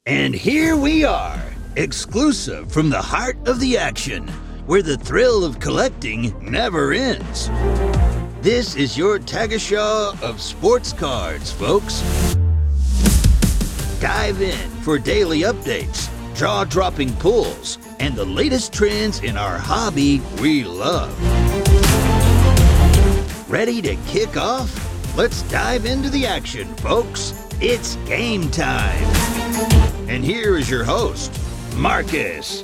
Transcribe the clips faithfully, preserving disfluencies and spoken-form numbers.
And here we are, exclusive from the heart of the action, where the thrill of collecting never ends. This is your Tagesschau of sports cards, folks. Dive in for daily updates, jaw-dropping pulls, and the latest trends in our hobby we love. Ready to kick off? Let's dive into the action, folks. It's game time. And here is your host, Marcus,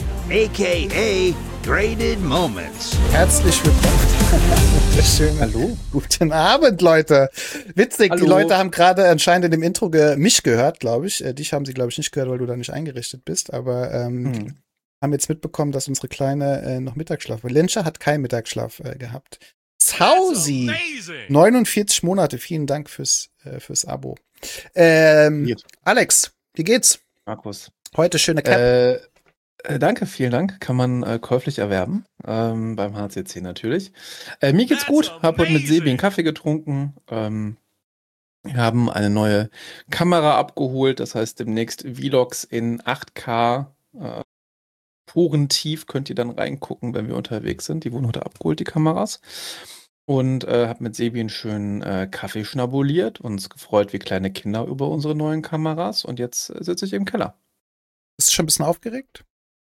aka Graded Moments. Herzlich willkommen. Schön. Hallo. Guten Abend, Leute. Witzig, Hallo. Die Leute haben gerade anscheinend in dem Intro ge- mich gehört, glaube ich. Äh, dich haben sie, glaube ich, nicht gehört, weil du da nicht eingerichtet bist. Aber ähm, hm. haben jetzt mitbekommen, dass unsere Kleine äh, noch Mittagsschlaf hat. Lenscher hat keinen Mittagsschlaf äh, gehabt. Zausi, neunundvierzig Monate. Vielen Dank fürs, äh, fürs Abo. Ähm, Alex, wie geht's? Markus. Heute schöne Cap. Äh, äh, danke, vielen Dank. Kann man äh, käuflich erwerben. Ähm, beim H C C natürlich. Äh, mir geht's gut. Hab heute mit Sebi einen Kaffee getrunken. Ähm, wir haben eine neue Kamera abgeholt. Das heißt, demnächst Vlogs in acht K. Äh, Purentief könnt ihr dann reingucken, wenn wir unterwegs sind. Die wurden heute abgeholt, die Kameras. Und äh, habe mit Sebi einen schönen äh, Kaffee schnabuliert, uns gefreut wie kleine Kinder über unsere neuen Kameras. Und jetzt äh, sitze ich im Keller. Bist du schon ein bisschen aufgeregt?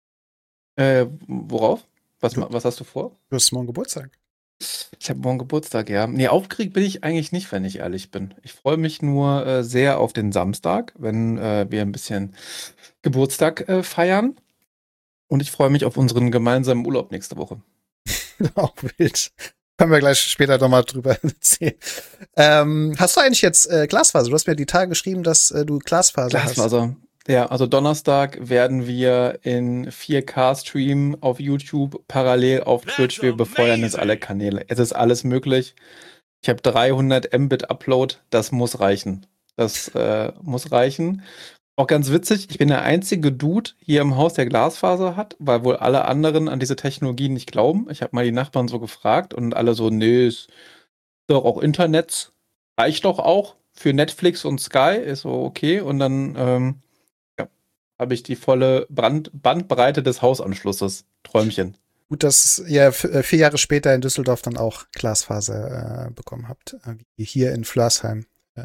Äh, worauf? Was, du, was hast du vor? Du hast morgen Geburtstag. Ich habe morgen Geburtstag, ja. Nee, aufgeregt bin ich eigentlich nicht, wenn ich ehrlich bin. Ich freue mich nur äh, sehr auf den Samstag, wenn äh, wir ein bisschen Geburtstag äh, feiern. Und ich freue mich auf unseren gemeinsamen Urlaub nächste Woche. Auch wild. Können wir gleich später nochmal drüber erzählen. Ähm, hast du eigentlich jetzt äh, Glasfaser? Du hast mir die Tage geschrieben, dass äh, du Glasfaser, Glasfaser hast. Ja, also Donnerstag werden wir in vier K streamen auf YouTube, parallel auf Twitch. Wir befeuern jetzt alle Kanäle. Es ist alles möglich. Ich habe dreihundert Mbit Upload. Das muss reichen. Das äh, muss reichen. Auch ganz witzig, ich bin der einzige Dude hier im Haus, der Glasfaser hat, weil wohl alle anderen an diese Technologie nicht glauben. Ich habe mal die Nachbarn so gefragt und alle so, nee, ist doch auch Internet, reicht doch auch für Netflix und Sky, ist so okay. Und dann ähm, ja, habe ich die volle Brand- Bandbreite des Hausanschlusses. Träumchen. Gut, dass ihr f- vier Jahre später in Düsseldorf dann auch Glasfaser äh, bekommen habt, äh, wie hier in Flörsheim. Äh,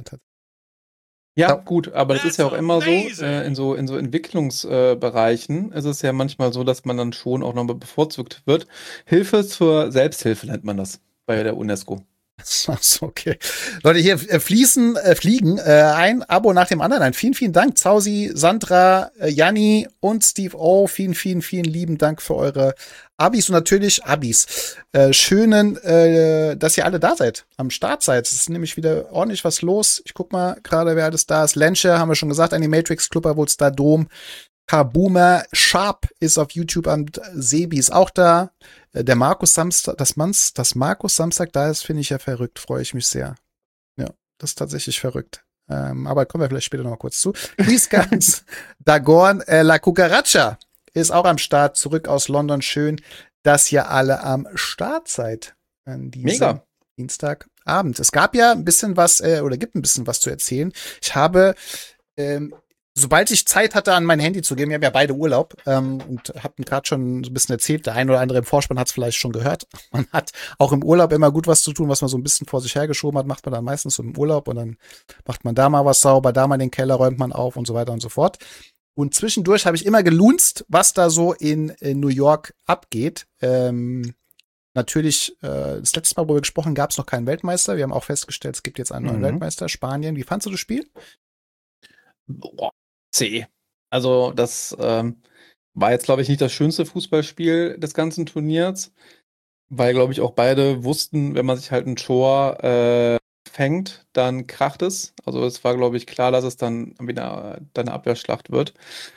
Ja, gut, aber das ist ja auch immer so, äh, in so, in so Entwicklungsbereichen äh, ist es ja manchmal so, dass man dann schon auch nochmal bevorzugt wird. Hilfe zur Selbsthilfe nennt man das bei der UNESCO. Achso, okay. Leute, hier äh, fließen, äh, fliegen äh, ein Abo nach dem anderen ein. Vielen, vielen Dank. Zausi, Sandra, äh, Janni und Steve O. Vielen, vielen, vielen lieben Dank für eure Abis und natürlich Abis. Äh, schönen, äh, dass ihr alle da seid, am Start seid. Es ist nämlich wieder ordentlich was los. Ich guck mal gerade, wer alles da ist. Lenscher, haben wir schon gesagt, Animatrix, Clubber, Star Dom. Kaboomer, Sharp ist auf YouTube und Sebi ist auch da. Der Markus Samstag, das Manns, das Markus Samstag da ist, finde ich ja verrückt, freue ich mich sehr. Ja, das ist tatsächlich verrückt. Ähm, aber kommen wir vielleicht später noch mal kurz zu. Chris Gans, Dagorn, äh, La Cucaracha ist auch am Start, zurück aus London. Schön, dass ihr alle am Start seid an diesem Mega. Dienstagabend. Es gab ja ein bisschen was, äh, oder gibt ein bisschen was zu erzählen. Ich habe ähm, Sobald ich Zeit hatte, an mein Handy zu gehen, wir haben ja beide Urlaub ähm, und hatten gerade schon so ein bisschen erzählt, der ein oder andere im Vorspann hat es vielleicht schon gehört. Man hat auch im Urlaub immer gut was zu tun, was man so ein bisschen vor sich hergeschoben hat, macht man dann meistens so im Urlaub und dann macht man da mal was sauber, da mal den Keller räumt man auf und so weiter und so fort. Und zwischendurch habe ich immer gelunzt, was da so in, in New York abgeht. Ähm, natürlich, äh, das letzte Mal, wo wir gesprochen haben, gab es noch keinen Weltmeister. Wir haben auch festgestellt, es gibt jetzt einen neuen mhm. Weltmeister, Spanien. Wie fandst du das Spiel? Boah. C. Also das ähm, war jetzt, glaube ich, nicht das schönste Fußballspiel des ganzen Turniers, weil, glaube ich, auch beide wussten, wenn man sich halt ein Tor äh, fängt, dann kracht es. Also es war, glaube ich, klar, dass es dann wieder dann eine Abwehrschlacht wird.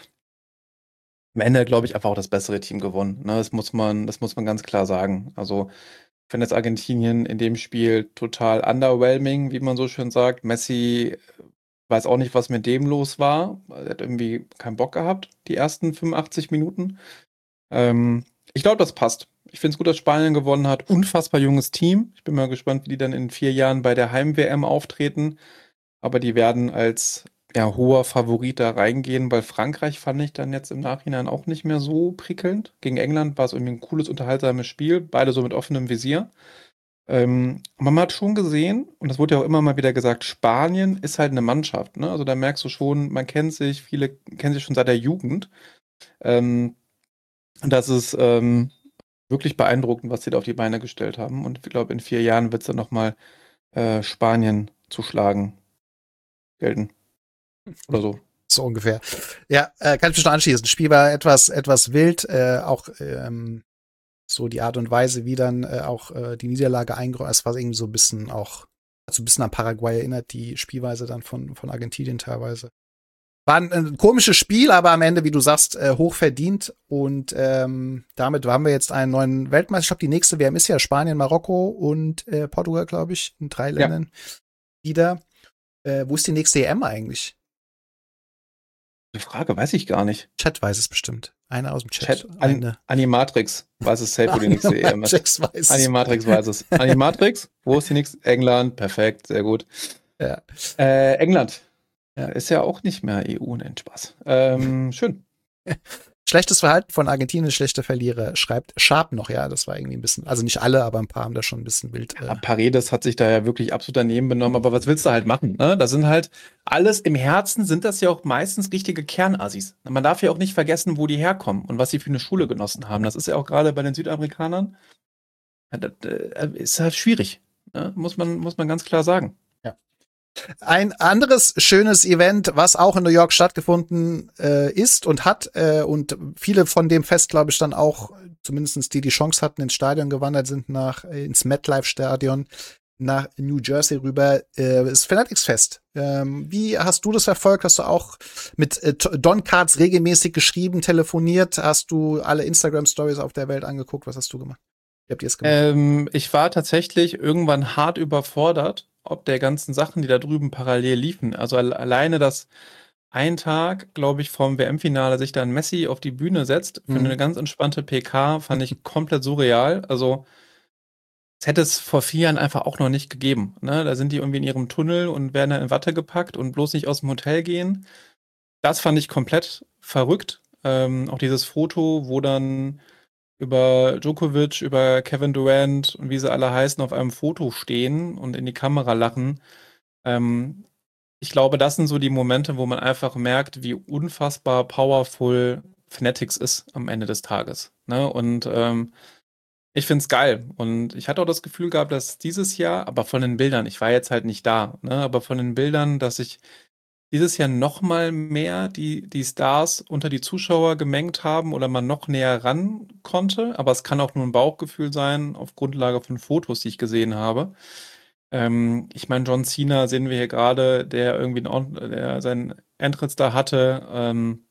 Am Ende, glaube ich, einfach auch das bessere Team gewonnen. Ne? Das muss man, das muss man ganz klar sagen. Also ich finde jetzt Argentinien in dem Spiel total underwhelming, wie man so schön sagt. Messi weiß auch nicht, was mit dem los war. Er hat irgendwie keinen Bock gehabt, die ersten fünfundachtzig Minuten. Ähm, ich glaube, das passt. Ich finde es gut, dass Spanien gewonnen hat. Unfassbar junges Team. Ich bin mal gespannt, wie die dann in vier Jahren bei der Heim-W M auftreten. Aber die werden als ja, hoher Favorit da reingehen, weil Frankreich fand ich dann jetzt im Nachhinein auch nicht mehr so prickelnd. Gegen England war es irgendwie ein cooles, unterhaltsames Spiel, beide so mit offenem Visier. Ähm, man hat schon gesehen, und das wurde ja auch immer mal wieder gesagt, Spanien ist halt eine Mannschaft, ne? Also da merkst du schon, man kennt sich, viele kennen sich schon seit der Jugend. Ähm, und das ist ähm, wirklich beeindruckend, was sie da auf die Beine gestellt haben. Und ich glaube, in vier Jahren wird es dann nochmal äh, Spanien zu schlagen gelten. Oder so. So ungefähr. Ja, äh, kann ich mich noch anschließen. Das Spiel war etwas, etwas wild, äh, auch ähm, so die Art und Weise, wie dann äh, auch äh, die Niederlage eingeräumt. Es war irgendwie so ein bisschen auch, hat so ein bisschen an Paraguay erinnert, die Spielweise dann von, von Argentinien teilweise. War ein, ein komisches Spiel, aber am Ende, wie du sagst, äh, hoch verdient. Und ähm, damit haben wir jetzt einen neuen Weltmeister. Ich glaube, die nächste W M ist ja Spanien, Marokko und äh, Portugal, glaube ich, in drei Ländern wieder. Äh, wo ist die nächste E M eigentlich? Eine Frage, weiß ich gar nicht. Chat weiß es bestimmt. Einer aus dem Chat. Chat an, Eine. Animatrix weiß es safe, wo die nächste E M ist. Jax weiß es. Animatrix weiß es. Animatrix, wo ist die nächste? England, perfekt, sehr gut. Ja. Äh, England. Ja. Ist ja auch nicht mehr E U, nennt Spaß. Ähm, schön. Schlechtes Verhalten von Argentinien, schlechte Verlierer, schreibt Sharp noch, ja, das war irgendwie ein bisschen, also nicht alle, aber ein paar haben da schon ein bisschen wild. Ja, Paredes hat sich da ja wirklich absolut daneben benommen, aber was willst du halt machen, ne? Das sind halt alles, im Herzen sind das ja auch meistens richtige Kernassis. Man darf ja auch nicht vergessen, wo die herkommen und was sie für eine Schule genossen haben. Das ist ja auch gerade bei den Südamerikanern, das ist halt schwierig, ne? Muss man, muss man ganz klar sagen. Ein anderes schönes Event, was auch in New York stattgefunden äh, ist und hat äh, und viele von dem Fest, glaube ich, dann auch, zumindest die die Chance hatten, ins Stadion gewandert sind, nach äh, ins MetLife-Stadion nach New Jersey rüber, äh, ist Fanatics Fest. Ähm, wie hast du das verfolgt? Hast du auch mit äh, Don Cards regelmäßig geschrieben, telefoniert? Hast du alle Instagram-Stories auf der Welt angeguckt? Was hast du gemacht? Wie habt ihr es gemacht? Ähm, ich war tatsächlich irgendwann hart überfordert, ob der ganzen Sachen, die da drüben parallel liefen. Also alleine, dass ein Tag, glaube ich, vom W M-Finale sich dann Messi auf die Bühne setzt für Mhm. eine ganz entspannte P K, fand ich komplett surreal. Also es hätte es vor vier Jahren einfach auch noch nicht gegeben. Ne? Da sind die irgendwie in ihrem Tunnel und werden dann in Watte gepackt und bloß nicht aus dem Hotel gehen. Das fand ich komplett verrückt. Ähm, auch dieses Foto, wo dann über Djokovic, über Kevin Durant und wie sie alle heißen, auf einem Foto stehen und in die Kamera lachen. Ähm, ich glaube, das sind so die Momente, wo man einfach merkt, wie unfassbar powerful Fanatics ist am Ende des Tages. Ne? Und ähm, ich finde es geil. Und ich hatte auch das Gefühl gehabt, dass dieses Jahr, aber von den Bildern, ich war jetzt halt nicht da, ne? Aber von den Bildern, dass ich dieses Jahr noch mal mehr die, die Stars unter die Zuschauer gemengt haben oder man noch näher ran konnte. Aber es kann auch nur ein Bauchgefühl sein, auf Grundlage von Fotos, die ich gesehen habe. Ähm, ich meine, John Cena sehen wir hier gerade, der irgendwie einen, der seinen Entrance da hatte. Ähm,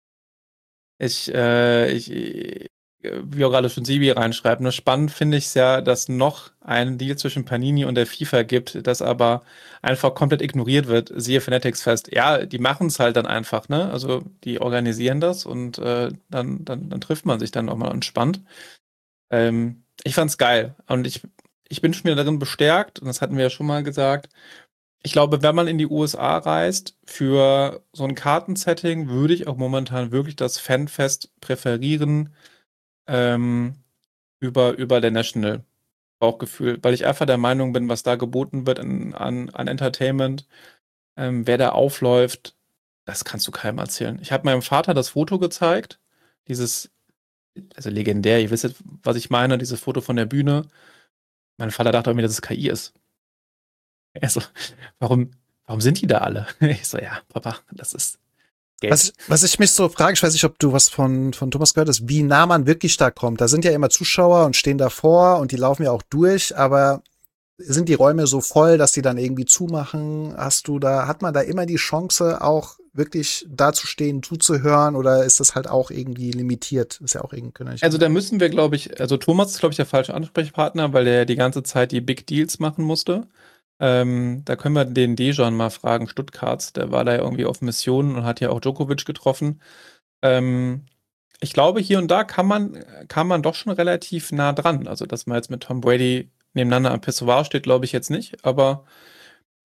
ich, äh, ich, wie auch gerade schon Sibi reinschreibt, ne, spannend finde ich es ja, dass noch einen Deal zwischen Panini und der FIFA gibt, das aber einfach komplett ignoriert wird. Siehe Fanatics Fest. Ja, die machen es halt dann einfach, ne? Also die organisieren das und äh, dann, dann, dann trifft man sich dann auch mal entspannt. Ähm, ich fand's geil und ich, ich bin schon wieder darin bestärkt, und das hatten wir ja schon mal gesagt. Ich glaube, wenn man in die U S A reist, für so ein Kartensetting würde ich auch momentan wirklich das Fanfest präferieren, ähm, über, über der National Bauchgefühl, weil ich einfach der Meinung bin, was da geboten wird an, an, an Entertainment, ähm, wer da aufläuft, das kannst du keinem erzählen. Ich habe meinem Vater das Foto gezeigt, dieses, also legendär, ihr wisst jetzt, was ich meine, dieses Foto von der Bühne. Mein Vater dachte mir, dass es K I ist. Er so, warum, warum sind die da alle? Ich so, ja, Papa, das ist Geld. Was, was ich mich so frage, ich weiß nicht, ob du was von, von Thomas gehört hast, wie nah man wirklich da kommt. Da sind ja immer Zuschauer und stehen davor und die laufen ja auch durch, aber sind die Räume so voll, dass die dann irgendwie zumachen? Hast du da, hat man da immer die Chance, auch wirklich da zu stehen, zuzuhören, oder ist das halt auch irgendwie limitiert? Ist ja auch irgendwie. Also da müssen wir, glaube ich, also Thomas ist, glaube ich, der falsche Ansprechpartner, weil der die ganze Zeit die Big Deals machen musste. Ähm, da können wir den Dejan mal fragen, Stuttgarts, der war da ja irgendwie auf Mission und hat ja auch Djokovic getroffen. Ähm, ich glaube, hier und da kann man, kann man doch schon relativ nah dran. Also, dass man jetzt mit Tom Brady nebeneinander am Pissoir steht, glaube ich jetzt nicht, aber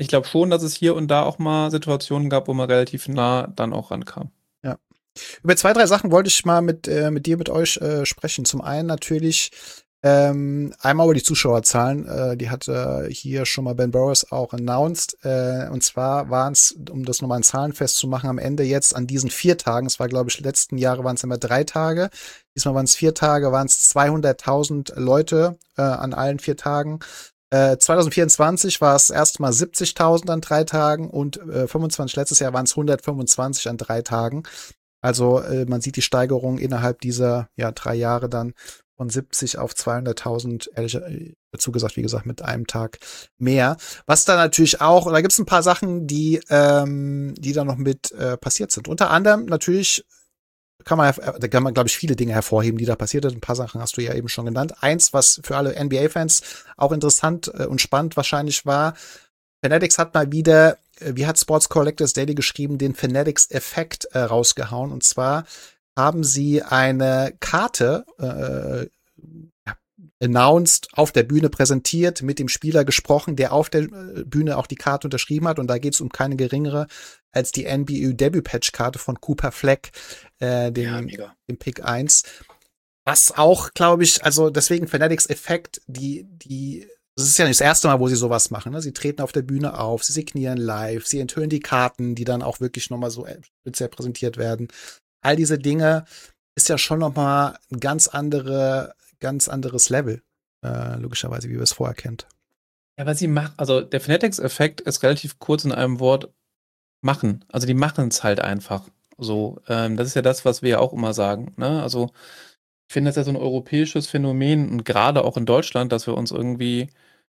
ich glaube schon, dass es hier und da auch mal Situationen gab, wo man relativ nah dann auch rankam. Ja. Über zwei, drei Sachen wollte ich mal mit, äh, mit dir, mit euch äh, sprechen. Zum einen natürlich ähm, einmal über die Zuschauerzahlen. Äh, die hatte hier schon mal Ben Burrows auch announced. Äh, und zwar waren es, um das nochmal in Zahlen festzumachen, am Ende jetzt an diesen vier Tagen, es war, glaube ich, letzten Jahre waren es immer drei Tage. Diesmal waren es vier Tage, waren es zweihunderttausend Leute äh, an allen vier Tagen. Äh, zwanzig vierundzwanzig war es erstmal siebzigtausend an drei Tagen und äh, fünfundzwanzig letztes Jahr waren es hundertfünfundzwanzig an drei Tagen. Also äh, man sieht die Steigerung innerhalb dieser ja drei Jahre dann von siebzig auf zweihunderttausend, ehrlich dazu gesagt, wie gesagt, mit einem Tag mehr. Was da natürlich auch, da gibt es ein paar Sachen, die ähm, die da noch mit äh, passiert sind. Unter anderem natürlich kann man, da kann man, glaube ich, viele Dinge hervorheben, die da passiert sind. Ein paar Sachen hast du ja eben schon genannt. Eins, was für alle N B A-Fans auch interessant äh, und spannend wahrscheinlich war, Fanatics hat mal wieder, äh, wie hat Sports Collectors Daily geschrieben, den Fanatics-Effekt äh, rausgehauen. Und zwar haben sie eine Karte äh, ja, announced, auf der Bühne präsentiert, mit dem Spieler gesprochen, der auf der Bühne auch die Karte unterschrieben hat. Und da geht es um keine geringere als die N B A-Debut-Patch-Karte von Cooper Fleck, äh, dem, Ja, dem Pick eins. Was auch, glaube ich, also deswegen Fanatics-Effekt, die, die, das ist ja nicht das erste Mal, wo sie sowas machen. Ne? Sie treten auf der Bühne auf, sie signieren live, sie enthüllen die Karten, die dann auch wirklich nochmal so speziell präsentiert werden. All diese Dinge ist ja schon nochmal ein ganz andere, ganz anderes Level, äh, logischerweise, wie wir es vorher kennt. Ja, weil sie macht, also der Fanatics-Effekt ist relativ kurz in einem Wort machen. Also die machen es halt einfach. So, ähm, das ist ja das, was wir ja auch immer sagen. Ne? Also ich finde das ja so ein europäisches Phänomen und gerade auch in Deutschland, dass wir uns irgendwie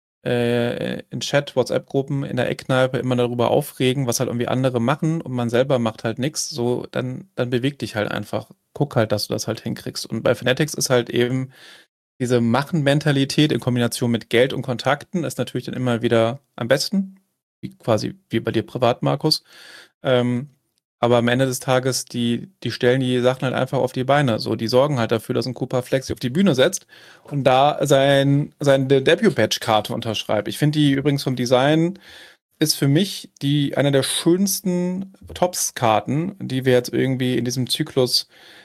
äh, in Chat, WhatsApp-Gruppen, in der Eckkneipe immer darüber aufregen, was halt irgendwie andere machen und man selber macht halt nichts. So, dann, dann beweg dich halt einfach. Guck halt, dass du das halt hinkriegst. Und bei Fanatics ist halt eben diese Machen-Mentalität in Kombination mit Geld und Kontakten ist natürlich dann immer wieder am besten. Wie, quasi wie bei dir privat, Markus. Ähm, aber am Ende des Tages, die, die stellen die Sachen halt einfach auf die Beine. So, die sorgen halt dafür, dass ein Cooper Flex sich auf die Bühne setzt und da sein, seine Debut-Badge-Karte unterschreibt. Ich finde die übrigens vom Design ist für mich die eine der schönsten Tops-Karten, die wir jetzt irgendwie in diesem Zyklus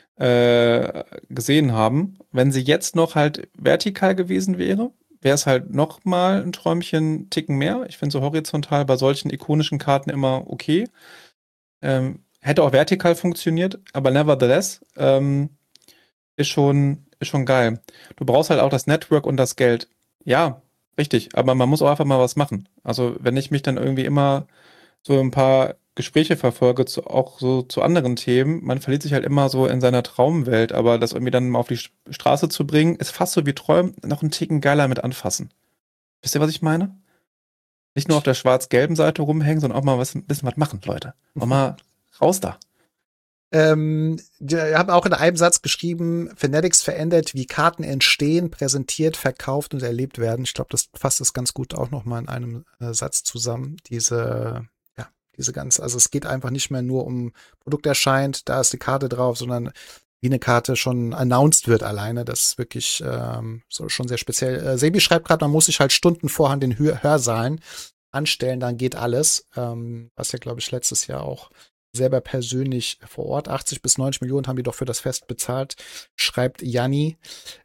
äh, gesehen haben. Wenn sie jetzt noch halt vertikal gewesen wäre, wäre es halt noch mal ein Träumchen Ticken mehr. Ich finde so horizontal bei solchen ikonischen Karten immer okay. Ähm, hätte auch vertikal funktioniert, aber nevertheless ähm, ist schon, ist schon geil. Du brauchst halt auch das Network und das Geld. Ja, richtig, aber man muss auch einfach mal was machen. Also wenn ich mich dann irgendwie immer so ein paar Gespräche verfolge, zu, auch so zu anderen Themen, man verliert sich halt immer so in seiner Traumwelt, aber das irgendwie dann mal auf die St- Straße zu bringen, ist fast so wie Träumen, noch einen Ticken geiler mit anfassen. Wisst ihr, was ich meine? Nicht nur auf der schwarz-gelben Seite rumhängen, sondern auch mal was, ein bisschen was machen, Leute. Auch mal raus da. Ähm, wir haben auch in einem Satz geschrieben, Fanatics verändert, wie Karten entstehen, präsentiert, verkauft und erlebt werden. Ich glaube, das fasst es ganz gut auch noch mal in einem äh, Satz zusammen. Diese, ja, diese ganze, also es geht einfach nicht mehr nur um Produkt erscheint, da ist die Karte drauf, sondern wie eine Karte schon announced wird alleine. Das ist wirklich ähm, so schon sehr speziell. Äh, Sebi schreibt gerade, man muss sich halt Stunden vorher in den Hör Hörsaalen anstellen, dann geht alles. Ähm, was ja, glaube ich, letztes Jahr auch selber persönlich vor Ort. achtzig bis neunzig Millionen haben die doch für das Fest bezahlt, schreibt Janni.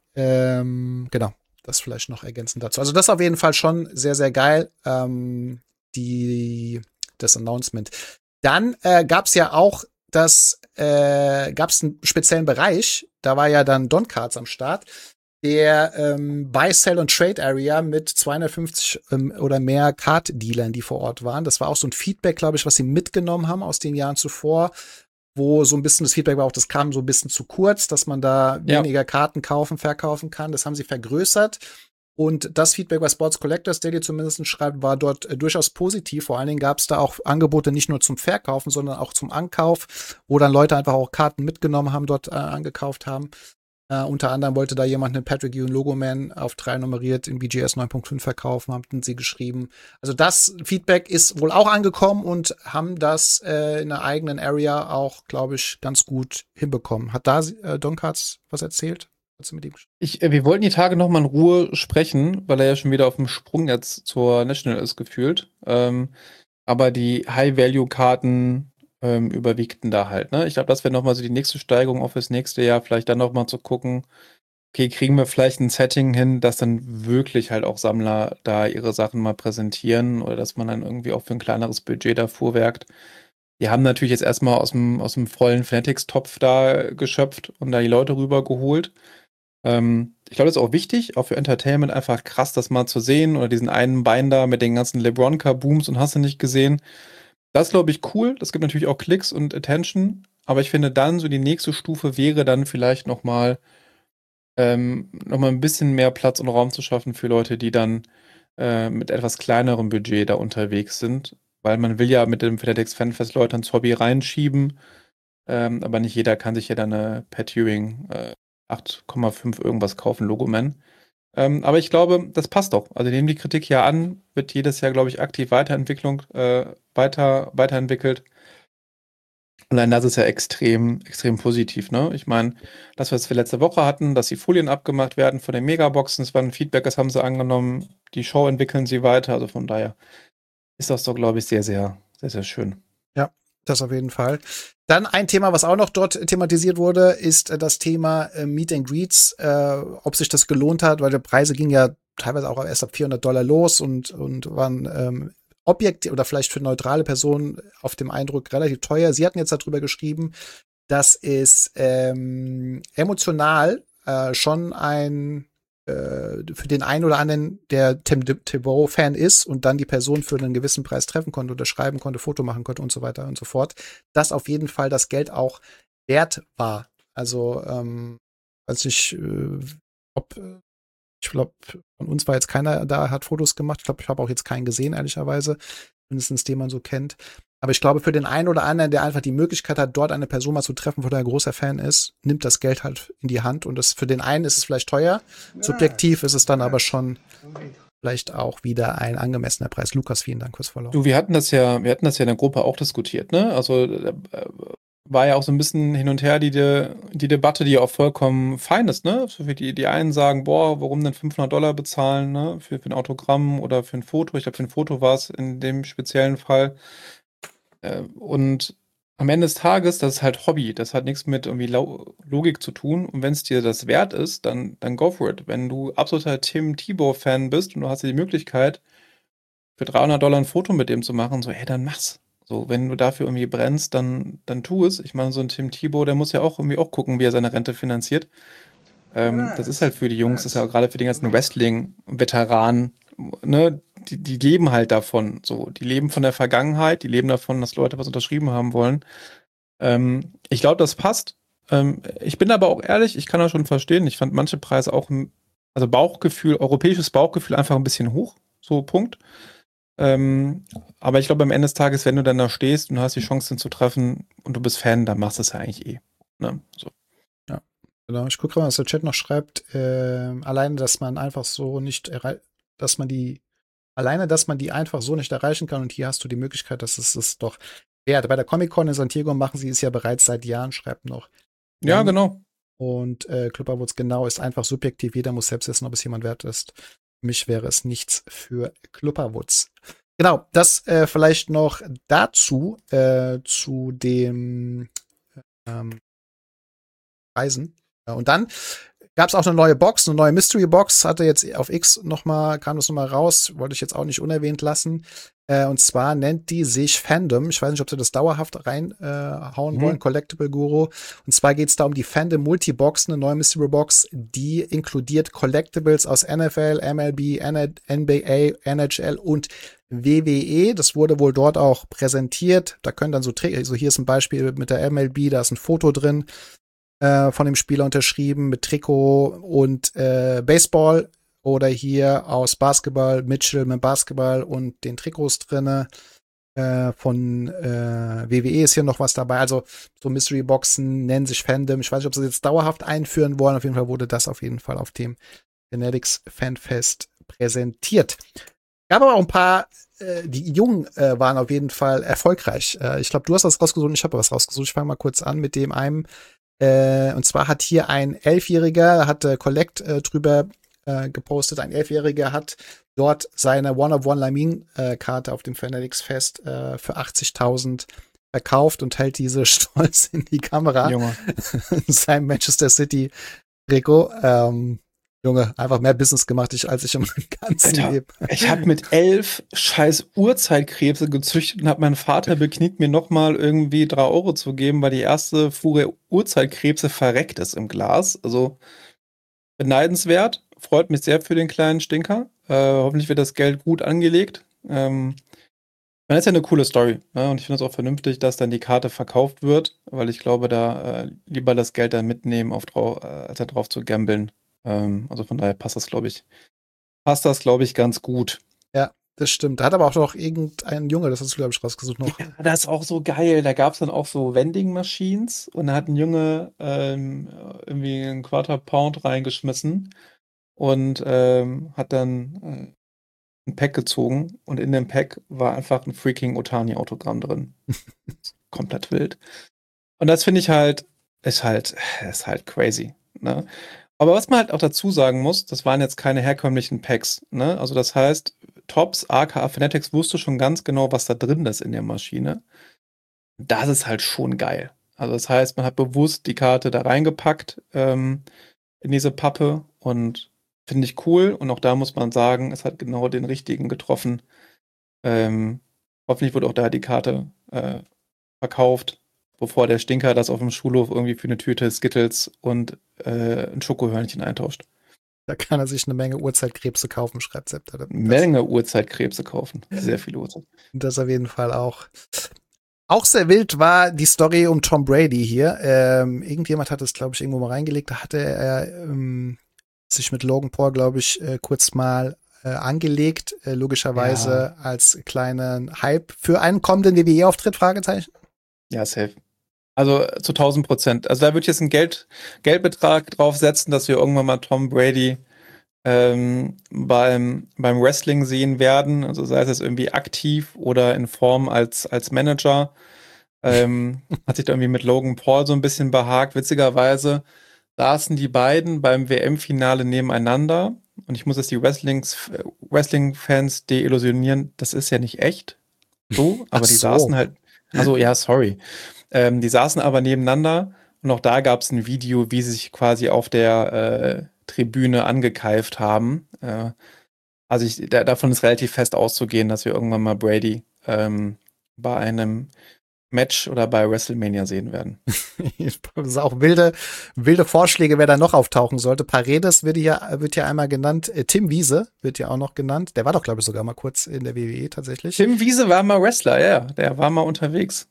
Ähm, genau, das vielleicht noch ergänzend dazu. Also das ist auf jeden Fall schon sehr, sehr geil, ähm, die, das Announcement. Dann äh, gab es ja auch das, äh, gab es einen speziellen Bereich, da war ja dann Don Cards am Start, der ähm, Buy, Sell und Trade Area mit zweihundertfünfzig ähm, oder mehr Card-Dealern, die vor Ort waren. Das war auch so ein Feedback, glaube ich, was sie mitgenommen haben aus den Jahren zuvor, wo so ein bisschen das Feedback war auch, das kam so ein bisschen zu kurz, dass man da Ja. weniger Karten kaufen, verkaufen kann. Das haben sie vergrößert. Und das Feedback bei Sports Collectors Daily zumindest schreibt, war dort äh, durchaus positiv. Vor allen Dingen gab es da auch Angebote nicht nur zum Verkaufen, sondern auch zum Ankauf, wo dann Leute einfach auch Karten mitgenommen haben, dort äh, angekauft haben. Uh, unter anderem wollte da jemand einen Patrick Ewing Logoman auf drei nummeriert in B G S neun Punkt fünf verkaufen, haben sie geschrieben. Also das Feedback ist wohl auch angekommen und haben das äh, in der eigenen Area auch, glaube ich, ganz gut hinbekommen. Hat da äh, Don Cards was erzählt? Hast du mit ihm Ich, äh, wir wollten die Tage noch mal in Ruhe sprechen, weil er ja schon wieder auf dem Sprung jetzt zur National ist gefühlt. Ähm, aber die High-Value-Karten ähm, überwiegten da halt. Ne? Ich glaube, das wäre noch mal so die nächste Steigerung auch fürs nächste Jahr. Vielleicht dann noch mal zu gucken, okay, kriegen wir vielleicht ein Setting hin, dass dann wirklich halt auch Sammler da ihre Sachen mal präsentieren oder dass man dann irgendwie auch für ein kleineres Budget da fuhrwerkt. Die haben natürlich jetzt erstmal aus dem, aus dem vollen Fanatics-Topf da geschöpft und da die Leute rübergeholt. Ähm, ich glaube, das ist auch wichtig, auch für Entertainment einfach krass, das mal zu sehen oder diesen einen Binder mit den ganzen LeBron-Kabooms und hast du nicht gesehen. Das glaube ich cool. Das gibt natürlich auch Klicks und Attention. Aber ich finde dann so die nächste Stufe wäre dann vielleicht nochmal ähm, noch mal ein bisschen mehr Platz und Raum zu schaffen für Leute, die dann äh, mit etwas kleinerem Budget da unterwegs sind. Weil man will ja mit dem Fanatics Fanfest Leute ins Hobby reinschieben. Ähm, aber nicht jeder kann sich ja dann eine Pat Ewing äh, acht Komma fünf irgendwas kaufen, Logoman. Ähm, aber ich glaube, das passt doch. Also, die nehmen die Kritik ja an, wird jedes Jahr, glaube ich, aktiv Weiterentwicklung, äh, weiter, weiterentwickelt. Und dann das ist ja extrem, extrem positiv, ne? Ich meine, das, was wir letzte Woche hatten, dass die Folien abgemacht werden von den Megaboxen, das war ein Feedback, das haben sie angenommen. Die Show entwickeln sie weiter. Also von daher ist das doch, glaube ich, sehr, sehr, sehr, sehr schön. Ja, das auf jeden Fall. Dann ein Thema, was auch noch dort thematisiert wurde, ist äh, das Thema äh, Meet and Greets, äh, ob sich das gelohnt hat, weil die Preise gingen ja teilweise auch erst ab vierhundert Dollar los und, und waren ähm, Objekt oder vielleicht für neutrale Personen auf dem Eindruck relativ teuer. Sie hatten jetzt darüber geschrieben, dass es ähm, emotional äh, schon ein äh, für den einen oder anderen, der Tim Tebow-Fan ist und dann die Person für einen gewissen Preis treffen konnte, unterschreiben konnte, Foto machen konnte und so weiter und so fort, dass auf jeden Fall das Geld auch wert war. Also, ähm, als ich, äh, ob ich glaube, von uns war jetzt keiner da, hat Fotos gemacht. Ich glaube, ich habe auch jetzt keinen gesehen, ehrlicherweise. Mindestens den man so kennt. Aber ich glaube, für den einen oder anderen, der einfach die Möglichkeit hat, dort eine Person mal zu treffen, von der er ein großer Fan ist, nimmt das Geld halt in die Hand. Und das, für den einen ist es vielleicht teuer. Subjektiv ist es dann aber schon vielleicht auch wieder ein angemessener Preis. Lukas, vielen Dank fürs Follow. Du, wir hatten das ja, wir hatten das ja in der Gruppe auch diskutiert, ne? Also äh, war ja auch so ein bisschen hin und her die, die Debatte, die ja auch vollkommen fein ist, ne? Für die, die einen sagen, boah, warum denn fünfhundert Dollar bezahlen, ne? Für, für ein Autogramm oder für ein Foto. Ich glaube, für ein Foto war es in dem speziellen Fall. Äh, und am Ende des Tages, das ist halt Hobby. Das hat nichts mit irgendwie Logik zu tun. Und wenn es dir das wert ist, dann, dann go for it. Wenn du absoluter Tim Tebow-Fan bist und du hast die Möglichkeit, für dreihundert Dollar ein Foto mit dem zu machen, so, ey, dann mach's. So, wenn du dafür irgendwie brennst, dann, dann tu es. Ich meine, so ein Tim Tebow, der muss ja auch irgendwie auch gucken, wie er seine Rente finanziert. Ähm, das ist halt für die Jungs, das ist ja gerade für die ganzen Wrestling-Veteranen, ne, die, die leben halt davon. So, die leben von der Vergangenheit, die leben davon, dass Leute was unterschrieben haben wollen. Ähm, ich glaube, das passt. Ähm, ich bin aber auch ehrlich, ich kann das schon verstehen. Ich fand manche Preise auch, also Bauchgefühl, europäisches Bauchgefühl einfach ein bisschen hoch. So, Punkt. Ähm, aber ich glaube, am Ende des Tages, wenn du dann da stehst und hast die Chance, den zu treffen und du bist Fan, dann machst du es ja eigentlich eh. Ne? So. Ja, genau. Ich gucke gerade mal, was der Chat noch schreibt. Äh, alleine, dass man einfach so nicht erreicht, dass man die, alleine, dass man die einfach so nicht erreichen kann und hier hast du die Möglichkeit, dass es es doch wert. Bei der Comic-Con in San Diego machen sie es ja bereits seit Jahren, schreibt noch. Ja, genau. Und äh, Clubberwoods genau ist einfach subjektiv. Jeder muss selbst wissen, ob es jemand wert ist. Für mich wäre es nichts für Clubberwoods. Genau, das äh, vielleicht noch dazu, äh, zu dem ähm, Reisen. Ja, und dann gab es auch eine neue Box, eine neue Mystery Box, hatte jetzt auf X noch mal, kam das noch mal raus, wollte ich jetzt auch nicht unerwähnt lassen. Äh, und zwar nennt die sich Fandom. Ich weiß nicht, ob sie das dauerhaft reinhauen äh, wollen, mhm. Collectible Guru. Und zwar geht es da um die Fandom Multibox, eine neue Mystery Box, die inkludiert Collectibles aus N F L, M L B, N B A, N H L und W W E. Das wurde wohl dort auch präsentiert. Da können dann so, also hier ist ein Beispiel mit der M L B, da ist ein Foto drin äh, von dem Spieler unterschrieben mit Trikot und äh, Baseball. Oder hier aus Basketball, Mitchell mit Basketball und den Trikots drinne. Äh, von äh, W W E ist hier noch was dabei. Also so Mystery-Boxen nennen sich Fandom. Ich weiß nicht, ob sie das jetzt dauerhaft einführen wollen. Auf jeden Fall wurde das auf jeden Fall auf dem Fanatics Fanfest präsentiert. Gab aber auch ein paar, äh, die Jungen äh, waren auf jeden Fall erfolgreich. Äh, ich glaube, du hast was rausgesucht, ich habe was rausgesucht. Ich fange mal kurz an mit dem einen Äh, und zwar hat hier ein Elfjähriger, hat äh, Collect äh, drüber äh, gepostet, ein Elfjähriger hat dort seine One-of-One-Lamin-Karte auf dem Fanatics-Fest äh, für achtzigtausend verkauft und hält diese stolz in die Kamera. Junge. In seinem Manchester City-Trikot. Ähm, Junge, einfach mehr Business gemacht, ich, als ich in meinem ganzen Alter, Leben. Ich habe mit elf scheiß Urzeitkrebse gezüchtet und habe meinen Vater bekniet, mir nochmal irgendwie drei Euro zu geben, weil die erste Fuhre Urzeitkrebse verreckt ist im Glas. Also beneidenswert. Freut mich sehr für den kleinen Stinker. Äh, hoffentlich wird das Geld gut angelegt. Ähm, das ist ja eine coole Story. Ne? Und ich finde es auch vernünftig, dass dann die Karte verkauft wird, weil ich glaube, da äh, lieber das Geld dann mitnehmen, auf drau- äh, als da drauf zu gambeln. Ähm, also von daher passt das, glaube ich, passt das, glaube ich, ganz gut. Ja, das stimmt. Da hat aber auch noch irgendein Junge, das hast du, glaube ich, rausgesucht noch. Ja, das ist auch so geil. Da gab es dann auch so Vending Machines und da hat ein Junge ähm, irgendwie einen Quarter Pound reingeschmissen und ähm, hat dann äh, ein Pack gezogen und in dem Pack war einfach ein freaking Otani-Autogramm drin. Komplett wild. Und das finde ich halt, ist halt, ist halt crazy. Ne? Aber was man halt auch dazu sagen muss, das waren jetzt keine herkömmlichen Packs. Ne? Also das heißt, Tops, aka Fanatics wusste schon ganz genau, was da drin ist in der Maschine. Das ist halt schon geil. Also das heißt, man hat bewusst die Karte da reingepackt ähm, in diese Pappe und finde ich cool. Und auch da muss man sagen, es hat genau den richtigen getroffen. Ähm, hoffentlich wird auch da die Karte äh, verkauft, bevor der Stinker das auf dem Schulhof irgendwie für eine Tüte Skittles und äh, ein Schokohörnchen eintauscht. Da kann er sich eine Menge Urzeitkrebse kaufen, schreibt Sepp. Das, Menge Urzeitkrebse kaufen. Sehr viele Urzeit. das auf jeden Fall auch. Auch sehr wild war die Story um Tom Brady hier. Ähm, irgendjemand hat es, glaube ich, irgendwo mal reingelegt. Da hatte er ähm, sich mit Logan Paul, glaube ich, äh, kurz mal äh, angelegt. Äh, logischerweise Ja. als kleinen Hype für einen kommenden W W E-Auftritt, Fragezeichen. Ja, safe. Also zu tausend Prozent. Also da würde ich jetzt einen Geld, Geldbetrag draufsetzen, dass wir irgendwann mal Tom Brady ähm, beim, beim Wrestling sehen werden. Also sei es jetzt irgendwie aktiv oder in Form als, als Manager. Ähm, hat sich da irgendwie mit Logan Paul so ein bisschen behagt. Witzigerweise saßen die beiden beim W M-Finale nebeneinander. Und ich muss jetzt die Wrestlings, Wrestling-Fans deillusionieren, das ist ja nicht echt. So, aber Ach die so. saßen halt. Also ja, sorry. Ähm, die saßen aber nebeneinander und auch da gab es ein Video, wie sie sich quasi auf der äh, Tribüne angekeift haben. Äh, also ich, da, davon ist relativ fest auszugehen, dass wir irgendwann mal Brady ähm, bei einem Match oder bei WrestleMania sehen werden. Das ist auch wilde, wilde Vorschläge, wer da noch auftauchen sollte. Paredes wird hier, wird hier einmal genannt. Äh, Tim Wiese wird ja auch noch genannt. Der war doch, glaube ich, sogar mal kurz in der W W E tatsächlich. Tim Wiese war mal Wrestler, ja. Der war mal unterwegs.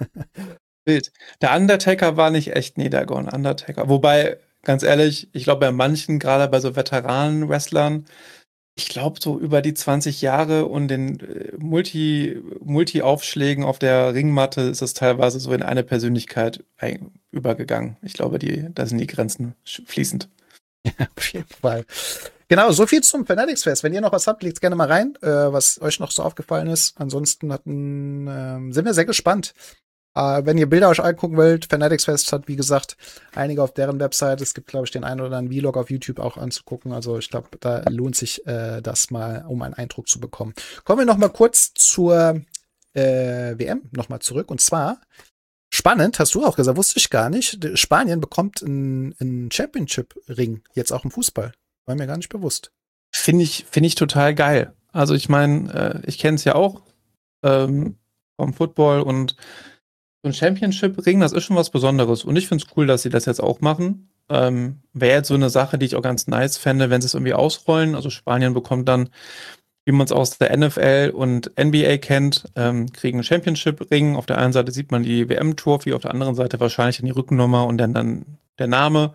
Wild. Der Undertaker war nicht echt Niedergon, Undertaker. Wobei, ganz ehrlich, ich glaube bei manchen, gerade bei so Veteranen-Wrestlern, ich glaube so über die zwanzig Jahre und den äh, Multi, Multi-Aufschlägen auf der Ringmatte ist es teilweise so in eine Persönlichkeit ein, übergegangen. Ich glaube, die, da sind die Grenzen fließend. Ja, auf jeden Fall. Genau, so viel zum Fanatics Fest. Wenn ihr noch was habt, legt gerne mal rein, äh, was euch noch so aufgefallen ist. Ansonsten hatten, ähm, sind wir sehr gespannt. Äh, wenn ihr Bilder euch angucken wollt, Fanatics Fest hat, wie gesagt, einige auf deren Website. Es gibt, glaube ich, den einen oder anderen Vlog auf YouTube auch anzugucken. Also ich glaube, da lohnt sich äh, das mal, um einen Eindruck zu bekommen. Kommen wir noch mal kurz zur äh, W M noch mal zurück. Und zwar, spannend, hast du auch gesagt, wusste ich gar nicht. Spanien bekommt einen, einen Championship-Ring, jetzt auch im Fußball. War mir gar nicht bewusst. Finde ich, finde ich total geil. Also ich meine, äh, ich kenne es ja auch ähm, vom Football und so ein Championship-Ring, das ist schon was Besonderes. Und ich finde es cool, dass sie das jetzt auch machen. Ähm, Wäre jetzt so eine Sache, die ich auch ganz nice fände, wenn sie es irgendwie ausrollen. Also Spanien bekommt dann, wie man es aus der N F L und N B A kennt, ähm, kriegen einen Championship-Ring. Auf der einen Seite sieht man die W M-Trophy, auf der anderen Seite wahrscheinlich dann die Rückennummer und dann, dann der Name.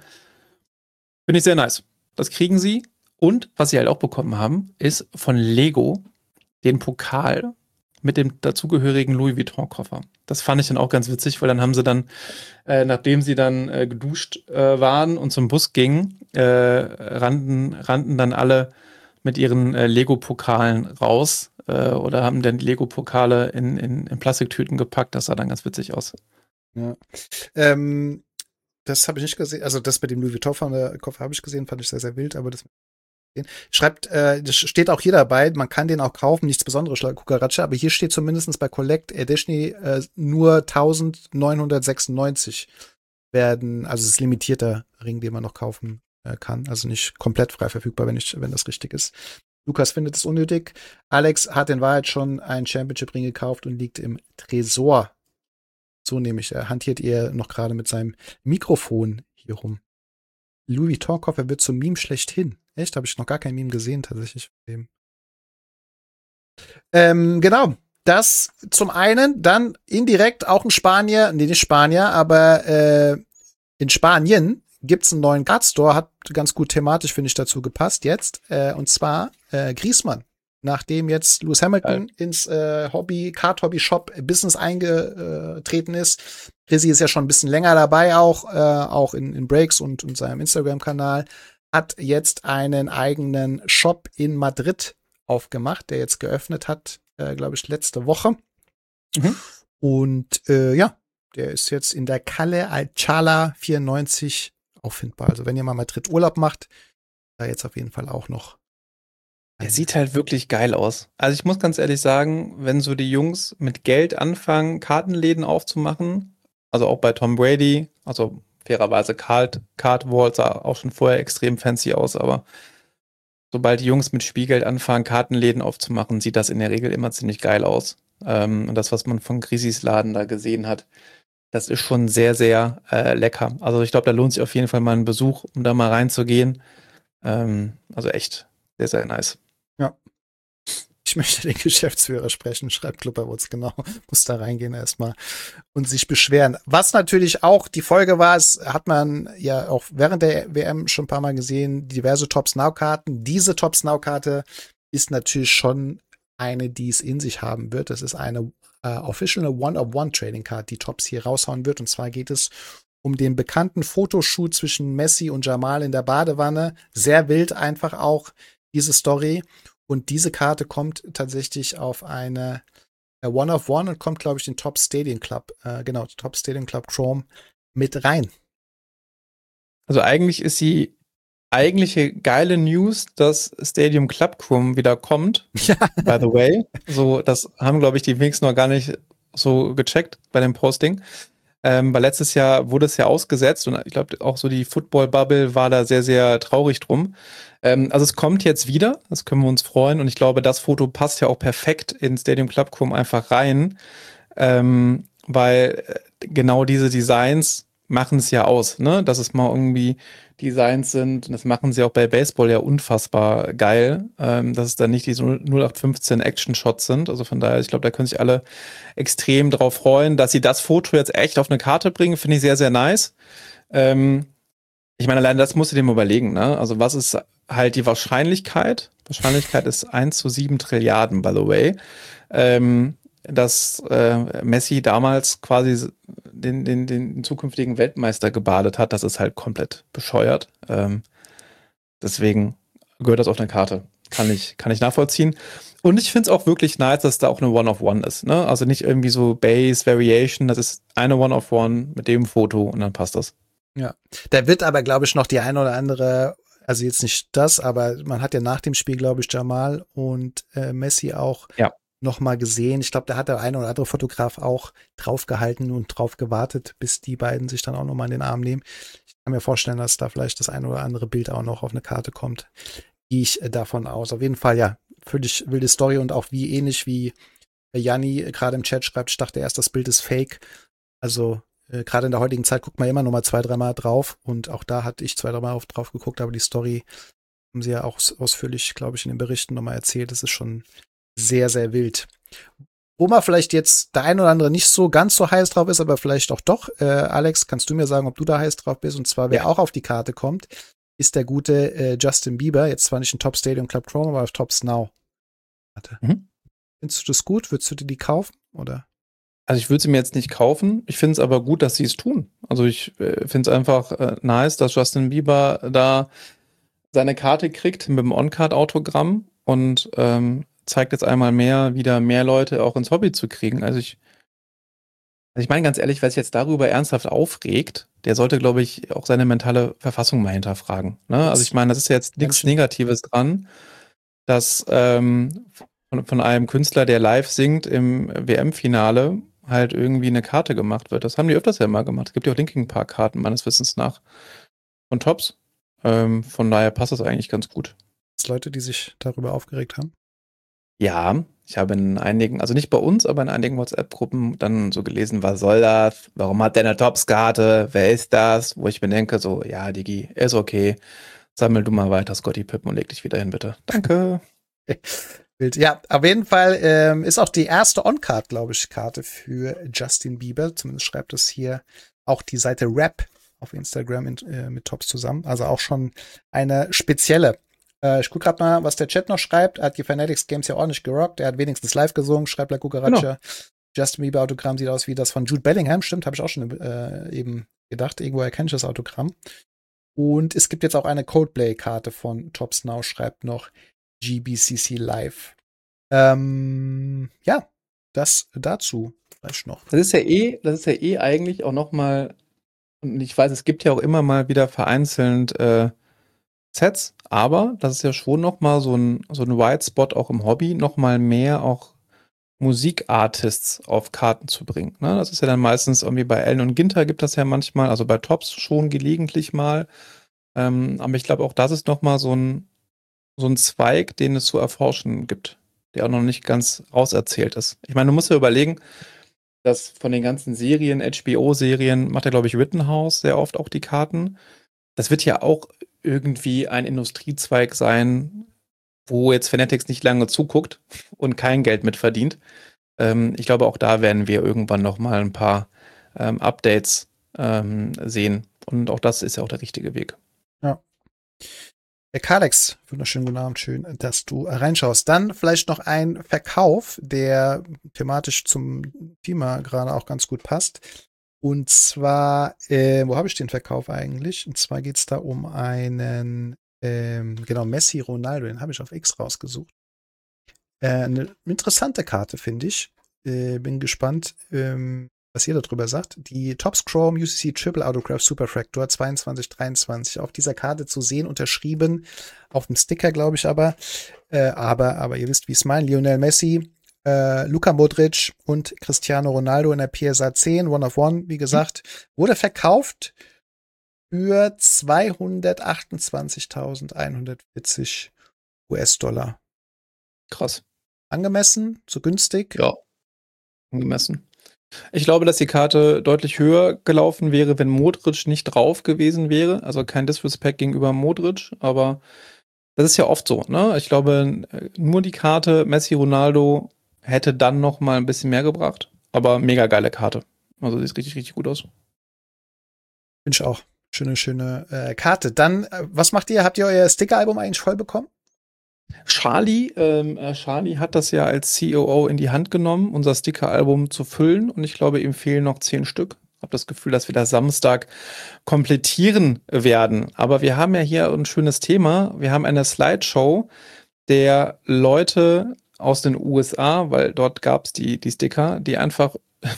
Finde ich sehr nice. Das kriegen sie. Und was sie halt auch bekommen haben, ist von Lego den Pokal mit dem dazugehörigen Louis Vuitton-Koffer. Das fand ich dann auch ganz witzig, weil dann haben sie dann, äh, nachdem sie dann äh, geduscht äh, waren und zum Bus gingen, äh, rannten, rannten dann alle mit ihren äh, Lego-Pokalen raus äh, oder haben dann die Lego-Pokale in, in, in Plastiktüten gepackt. Das sah dann ganz witzig aus. Ja. Ähm, das habe ich nicht gesehen. Also das mit dem Louis Vuitton von der Koffer habe ich gesehen, fand ich sehr, sehr wild, aber das schreibt, äh, das steht auch hier dabei, man kann den auch kaufen, nichts Besonderes, Kukaracha, aber hier steht zumindest bei Collect Edition äh, nur eintausendneunhundertsechsundneunzig werden, also es ist limitierter Ring, den man noch kaufen äh, kann, also nicht komplett frei verfügbar, wenn ich, wenn das richtig ist. Lukas findet es unnötig. Alex hat in Wahrheit schon einen Championship-Ring gekauft und liegt im Tresor. So nämlich, er hantiert ihr noch gerade mit seinem Mikrofon hier rum. Louis Vuitton-Koffer wird zum Meme schlechthin. Echt? Habe ich noch gar kein Meme gesehen, tatsächlich. Ähm, genau. Das zum einen, dann indirekt auch ein Spanier, nee, nicht Spanier, aber äh, in Spanien gibt's einen neuen Card-Store, hat ganz gut thematisch, finde ich, dazu gepasst jetzt. Äh, und zwar äh, Griezmann. Nachdem jetzt Lewis Hamilton ja. ins äh, Hobby, Card-Hobby-Shop-Business eingetreten ist. Chrissy ist ja schon ein bisschen länger dabei auch, äh, auch in, in Breaks und, und seinem Instagram-Kanal. Hat jetzt einen eigenen Shop in Madrid aufgemacht, der jetzt geöffnet hat, äh, glaube ich, letzte Woche. Mhm. Und äh, ja, der ist jetzt in der Calle Alcalá vierundneunzig auffindbar. Also wenn ihr mal Madrid Urlaub macht, da jetzt auf jeden Fall auch noch. Er sieht halt wirklich geil aus. Also ich muss ganz ehrlich sagen, wenn so die Jungs mit Geld anfangen, Kartenläden aufzumachen, also auch bei Tom Brady, also fairerweise Card, Card Vault sah auch schon vorher extrem fancy aus, aber sobald die Jungs mit Spielgeld anfangen, Kartenläden aufzumachen, sieht das in der Regel immer ziemlich geil aus. Ähm, und das, was man von Grizzys Laden da gesehen hat, das ist schon sehr, sehr äh, lecker. Also ich glaube, da lohnt sich auf jeden Fall mal ein Besuch, um da mal reinzugehen. Ähm, also echt sehr, sehr nice. Ja. Ich möchte den Geschäftsführer sprechen, schreibt Klubberwutz, genau. Muss da reingehen erstmal und sich beschweren. Was natürlich auch die Folge war, es hat man ja auch während der W M schon ein paar Mal gesehen, diverse Tops-Now-Karten. Diese Tops-Now-Karte ist natürlich schon eine, die es in sich haben wird. Das ist eine äh, Official One-of-One-Trading-Card, die Tops hier raushauen wird. Und zwar geht es um den bekannten Fotoshoot zwischen Messi und Jamal in der Badewanne. Sehr wild einfach auch diese Story. Und diese Karte kommt tatsächlich auf eine One of One und kommt, glaube ich, den Top Stadium Club, äh, genau, Top Stadium Club Chrome mit rein. Also eigentlich ist die eigentliche geile News, dass Stadium Club Chrome wieder kommt. Ja. By the way. So, das haben, glaube ich, die wenigsten noch gar nicht so gecheckt bei dem Posting. Ähm, weil letztes Jahr wurde es ja ausgesetzt und ich glaube auch so die Football-Bubble war da sehr, sehr traurig drum. Ähm, also es kommt jetzt wieder, das können wir uns freuen und ich glaube, das Foto passt ja auch perfekt in Stadium Club Chrome einfach rein, ähm, weil genau diese Designs machen es ja aus, ne? Dass es mal irgendwie Designs sind und das machen sie auch bei Baseball ja unfassbar geil, ähm, dass es dann nicht diese null acht fünfzehn Action-Shots sind, also von daher, ich glaube, da können sich alle extrem drauf freuen, dass sie das Foto jetzt echt auf eine Karte bringen, finde ich sehr, sehr nice. Ähm, ich meine, allein das musst du dir mal überlegen, ne? Also was ist halt die Wahrscheinlichkeit? Wahrscheinlichkeit ist eins zu sieben Trilliarden, by the way. Ähm, dass äh, Messi damals quasi den, den, den zukünftigen Weltmeister gebadet hat, das ist halt komplett bescheuert. Ähm, deswegen gehört das auf eine Karte. Kann ich, kann ich nachvollziehen. Und ich finde es auch wirklich nice, dass da auch eine One-of-One ist. Ne? Also nicht irgendwie so Base, Variation, das ist eine One-of-One mit dem Foto und dann passt das. Ja, da wird aber, glaube ich, noch die eine oder andere, also jetzt nicht das, aber man hat ja nach dem Spiel, glaube ich, Jamal und äh, Messi auch ja. noch mal gesehen. Ich glaube, da hat der eine oder andere Fotograf auch drauf gehalten und drauf gewartet, bis die beiden sich dann auch noch mal in den Arm nehmen. Ich kann mir vorstellen, dass da vielleicht das eine oder andere Bild auch noch auf eine Karte kommt. Gehe ich davon aus. Auf jeden Fall, ja, völlig wilde Story und auch wie ähnlich wie Janni gerade im Chat schreibt, ich dachte erst, das Bild ist fake. Also äh, gerade in der heutigen Zeit guckt man immer noch mal zwei, dreimal drauf und auch da hatte ich zwei, dreimal drauf geguckt, aber die Story haben sie ja auch ausführlich, glaube ich, in den Berichten noch mal erzählt. Das ist schon sehr, sehr wild. Wo man vielleicht jetzt der ein oder andere nicht so ganz so heiß drauf ist, aber vielleicht auch doch. Äh, Alex, kannst du mir sagen, ob du da heiß drauf bist? Und zwar, wer ja. auch auf die Karte kommt, ist der gute äh, Justin Bieber. Jetzt zwar nicht in Top Stadium Club Chrome, aber auf Tops Now. Warte. Mhm. Findest du das gut? Würdest du dir die kaufen? Oder? Also ich würde sie mir jetzt nicht kaufen. Ich finde es aber gut, dass sie es tun. Also ich äh, finde es einfach äh, nice, dass Justin Bieber da seine Karte kriegt mit dem On-Card-Autogramm und ähm, zeigt jetzt einmal mehr, wieder mehr Leute auch ins Hobby zu kriegen. Also ich, also ich meine ganz ehrlich, wer sich jetzt darüber ernsthaft aufregt, der sollte, glaube ich, auch seine mentale Verfassung mal hinterfragen. Ne? Also ich meine, das ist ja jetzt nichts Negatives dran, dass ähm, von, von einem Künstler, der live singt im W M-Finale, halt irgendwie eine Karte gemacht wird. Das haben die öfters ja mal gemacht. Es gibt ja auch Linkin Park-Karten, meines Wissens nach, von Tops. Ähm, von daher passt das eigentlich ganz gut. Gibt es Leute, die sich darüber aufgeregt haben? Ja, ich habe in einigen, also nicht bei uns, aber in einigen WhatsApp-Gruppen dann so gelesen, was soll das? Warum hat der eine Tops-Karte? Wer ist das? Wo ich mir denke, so, ja, Digi, ist okay. Sammel du mal weiter Scottie Pippen und leg dich wieder hin, bitte. Danke. Bild. Ja, auf jeden Fall ähm, ist auch die erste On-Card, glaube ich, Karte für Justin Bieber. Zumindest schreibt es hier auch die Seite Rap auf Instagram in, äh, mit Tops zusammen. Also auch schon eine spezielle. Äh, ich gucke gerade mal, was der Chat noch schreibt. Er hat die Fanatics Games ja ordentlich gerockt. Er hat wenigstens live gesungen, schreibt La Cucaracha. Genau. Justin Bieber Autogramm sieht aus wie das von Jude Bellingham. Stimmt, habe ich auch schon äh, eben gedacht. Irgendwo erkenne ich das Autogramm. Und es gibt jetzt auch eine Coldplay-Karte von Tops Now, schreibt noch G B C C Live. Ähm, ja, das dazu vielleicht noch. Das ist ja eh, das ist ja eh eigentlich auch noch mal, und ich weiß, es gibt ja auch immer mal wieder vereinzelt äh, Sets, aber das ist ja schon noch mal so ein, so ein White Spot auch im Hobby, noch mal mehr auch Musikartists auf Karten zu bringen. Ne? Das ist ja dann meistens irgendwie bei Ellen und Ginter gibt das ja manchmal, also bei Tops schon gelegentlich mal. Ähm, aber ich glaube auch, das ist noch mal so ein, so ein Zweig, den es zu erforschen gibt, der auch noch nicht ganz auserzählt ist. Ich meine, du musst ja überlegen, dass von den ganzen Serien, H B O-Serien, macht ja, glaube ich, Rittenhouse sehr oft auch die Karten. Das wird ja auch irgendwie ein Industriezweig sein, wo jetzt Fanatics nicht lange zuguckt und kein Geld mit verdient. Ähm, ich glaube, auch da werden wir irgendwann noch mal ein paar ähm, Updates ähm, sehen. Und auch das ist ja auch der richtige Weg. Ja. Der Kalex, wunderschönen guten Abend, schön, dass du reinschaust. Dann vielleicht noch ein Verkauf, der thematisch zum Thema gerade auch ganz gut passt. Und zwar, äh, wo habe ich den Verkauf eigentlich? Und zwar geht es da um einen, ähm, genau, Messi Ronaldo, den habe ich auf X rausgesucht. Äh, eine interessante Karte, finde ich. Äh, bin gespannt, ähm, was ihr darüber sagt. Die Topps Chrome U C C Triple Autograph Superfractor zweiundzwanzig dreiundzwanzig auf dieser Karte zu sehen, unterschrieben, auf dem Sticker, glaube ich aber. Äh, aber, aber ihr wisst, wie es meint. Lionel Messi, äh, Luka Modric und Cristiano Ronaldo in der P S A zehn, One of One, wie gesagt, wurde verkauft für zweihundertachtundzwanzigtausendeinhundertvierzig U S-Dollar. Krass. Angemessen? Zu günstig? Ja, angemessen. Ich glaube, dass die Karte deutlich höher gelaufen wäre, wenn Modric nicht drauf gewesen wäre. Also kein Disrespect gegenüber Modric, aber das ist ja oft so, ne? Ich glaube, nur die Karte Messi Ronaldo hätte dann noch mal ein bisschen mehr gebracht. Aber mega geile Karte. Also sieht richtig, richtig gut aus. Finde ich auch. Schöne, schöne äh, Karte. Dann, äh, was macht ihr? Habt ihr euer Sticker-Album eigentlich voll bekommen? Charlie, ähm, äh, Charlie hat das ja als C O O in die Hand genommen, unser Sticker-Album zu füllen. Und ich glaube, ihm fehlen noch zehn Stück. Ich habe das Gefühl, dass wir das Samstag komplettieren werden. Aber wir haben ja hier ein schönes Thema. Wir haben eine Slideshow der Leute aus den U S A, weil dort gab es die, die Sticker, die einfach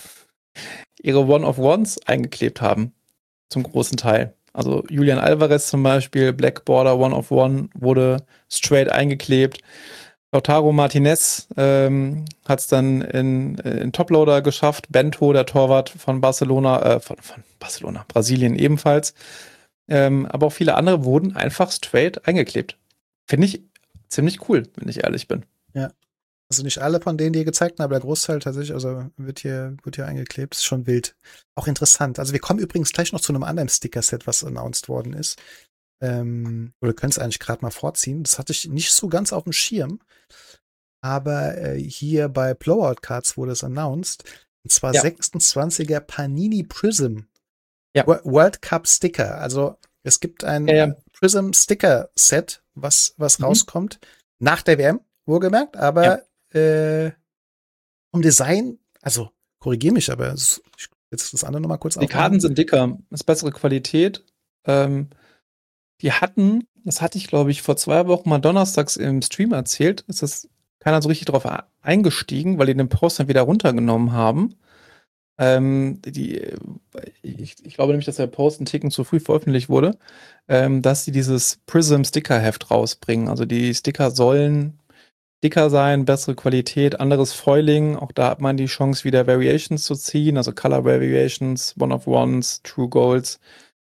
ihre One-of-Ones eingeklebt haben. Zum großen Teil. Also Julian Alvarez zum Beispiel, Black Border One of One, wurde straight eingeklebt. Lautaro Martinez ähm, hat es dann in, in Toploader geschafft. Bento, der Torwart von Barcelona, äh, von, von Barcelona, Brasilien ebenfalls. Ähm, aber auch viele andere wurden einfach straight eingeklebt. Finde ich ziemlich cool, wenn ich ehrlich bin. Ja. Also nicht alle von denen, die ihr gezeigt habt, aber der Großteil tatsächlich, also wird hier, wird hier eingeklebt. Ist schon wild. Auch interessant. Also wir kommen übrigens gleich noch zu einem anderen Sticker-Set, was announced worden ist. Ähm, oder könnt es eigentlich gerade mal vorziehen. Das hatte ich nicht so ganz auf dem Schirm. Aber äh, hier bei Blowout Cards wurde es announced. Und zwar ja. sechsundzwanziger Panini Prism. Ja. World Cup Sticker. Also es gibt ein ja, ja. Prism Sticker Set, was, was mhm. rauskommt. Nach der W M, wohlgemerkt. Aber ja. Äh, vom Design, also korrigier mich, aber es, ich jetzt das andere nochmal kurz Die Karten sind dicker, ist bessere Qualität. Ähm, die hatten, das hatte ich glaube ich vor zwei Wochen mal donnerstags im Stream erzählt, ist das keiner so richtig drauf eingestiegen, weil die den Post dann wieder runtergenommen haben. Ähm, die, ich, ich glaube nämlich, dass der Post einen Ticken zu früh veröffentlicht wurde, ähm, dass sie dieses Prism-Sticker-Heft rausbringen. Also die Sticker sollen dicker sein, bessere Qualität, anderes Foiling. Auch da hat man die Chance, wieder Variations zu ziehen, also Color Variations, One-of-Ones, True Golds.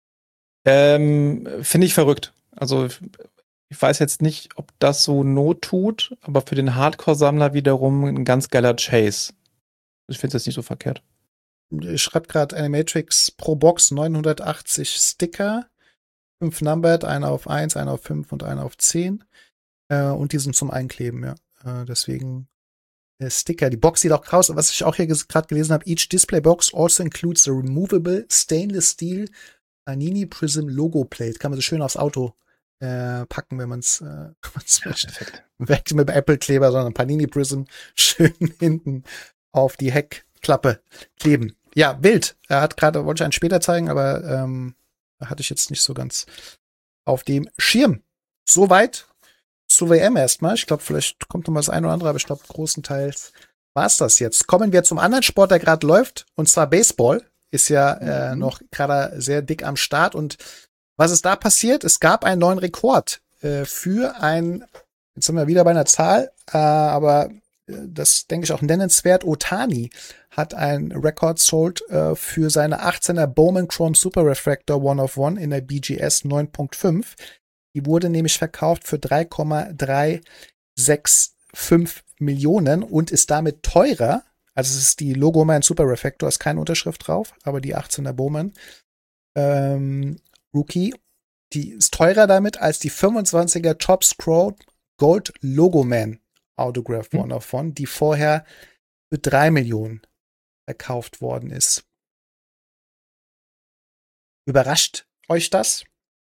Ähm, finde ich verrückt. Also ich weiß jetzt nicht, ob das so Not tut, aber für den Hardcore-Sammler wiederum ein ganz geiler Chase. Ich finde es jetzt nicht so verkehrt. Ich schreibe gerade Animatrix pro Box neunhundertachtzig Sticker. fünf numbered, einer auf eins, einer auf fünf und einer auf zehn. Äh, und die sind zum Einkleben, ja. Äh, deswegen der Sticker. Die Box sieht auch krass aus. Was ich auch hier gerade gelesen habe, each display box also includes a removable stainless steel Panini Prism Logo Plate. Kann man so schön aufs Auto äh, packen, wenn man es äh, möchte. Weg mit dem Apple-Kleber, sondern Panini Prism schön hinten auf die Heckklappe kleben. Ja, wild. Er hat gerade, wollte ich einen später zeigen, aber ähm, hatte ich jetzt nicht so ganz auf dem Schirm. Soweit zu W M erstmal. Ich glaube, vielleicht kommt noch mal das eine oder andere, aber ich glaube, großenteils war es das jetzt. Kommen wir zum anderen Sport, der gerade läuft, und zwar Baseball. Ist ja äh, mhm. noch gerade sehr dick am Start. Und was ist da passiert? Es gab einen neuen Rekord äh, für ein, jetzt sind wir wieder bei einer Zahl, äh, aber äh, das denke ich auch nennenswert. Ohtani hat einen Rekord sold äh, für seine achtzehner Bowman Chrome Super Refractor One of One in der B G S neun Punkt fünf. Die wurde nämlich verkauft für drei Komma drei sechs fünf Millionen und ist damit teurer. Also es ist die Logoman Super Refractor, ist keine Unterschrift drauf, aber die achtzehner Bowman ähm, Rookie, die ist teurer damit als die fünfundzwanziger Top Scroll Gold Logoman Autograph hm. One of One, die vorher für drei Millionen verkauft worden ist. Überrascht euch das?